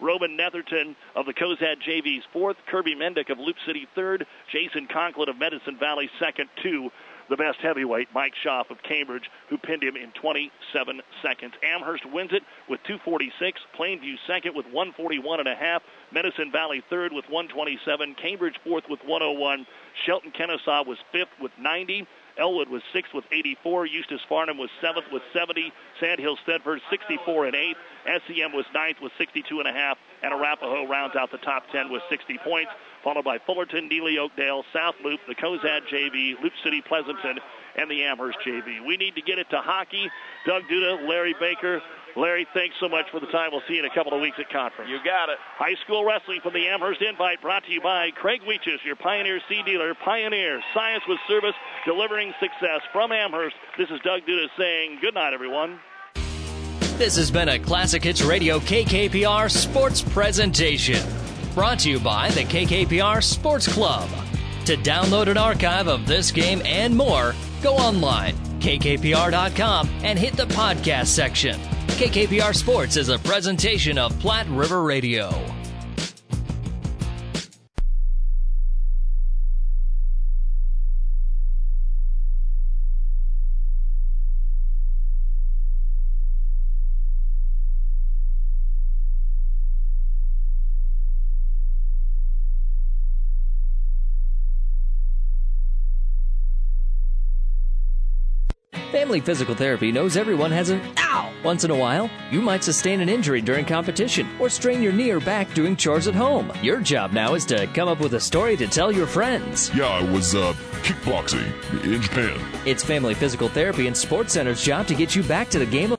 Roman Netherton of the Cozad JV's fourth, Kirby Mendick of Loop City third, Jason Conklin of Medicine Valley second, to the best heavyweight, Mike Schaaf of Cambridge, who pinned him in 27 seconds. Amherst wins it with 2:46. Plainview second with 1:41.5. Medicine Valley third with 1:27. Cambridge fourth with 1:01. Shelton Kennesaw was fifth with 90. Elwood was sixth with 84. Eustis Farnham was seventh with 70. Sandhill Stedford 64 and 8th. SEM was ninth with 62.5. And Arapahoe rounds out the top 10 with 60 points, followed by Fullerton, Neely Oakdale, South Loop, the Cozad JV, Loop City Pleasanton, and the Amherst JV. We need to get it to hockey. Doug Duda, Larry Baker. Larry, thanks so much for the time. We'll see you in a couple of weeks at conference. You got it. High school wrestling from the Amherst Invite, brought to you by Craig Weeches, your Pioneer seed dealer. Pioneer, science with service, delivering success. From Amherst, this is Doug Duda saying good night, everyone. This has been a Classic Hits Radio KKPR sports presentation, brought to you by the KKPR Sports Club. To download an archive of this game and more, go online, kkpr.com, and hit the podcast section. KKPR Sports is a presentation of Platte River Radio. Family Physical Therapy knows everyone has an ow once in a while. You might sustain an injury during competition or strain your knee or back doing chores at home. Your job now is to come up with a story to tell your friends. Yeah, I was kickboxing in Japan. It's Family Physical Therapy and Sports Center's job to get you back to the game of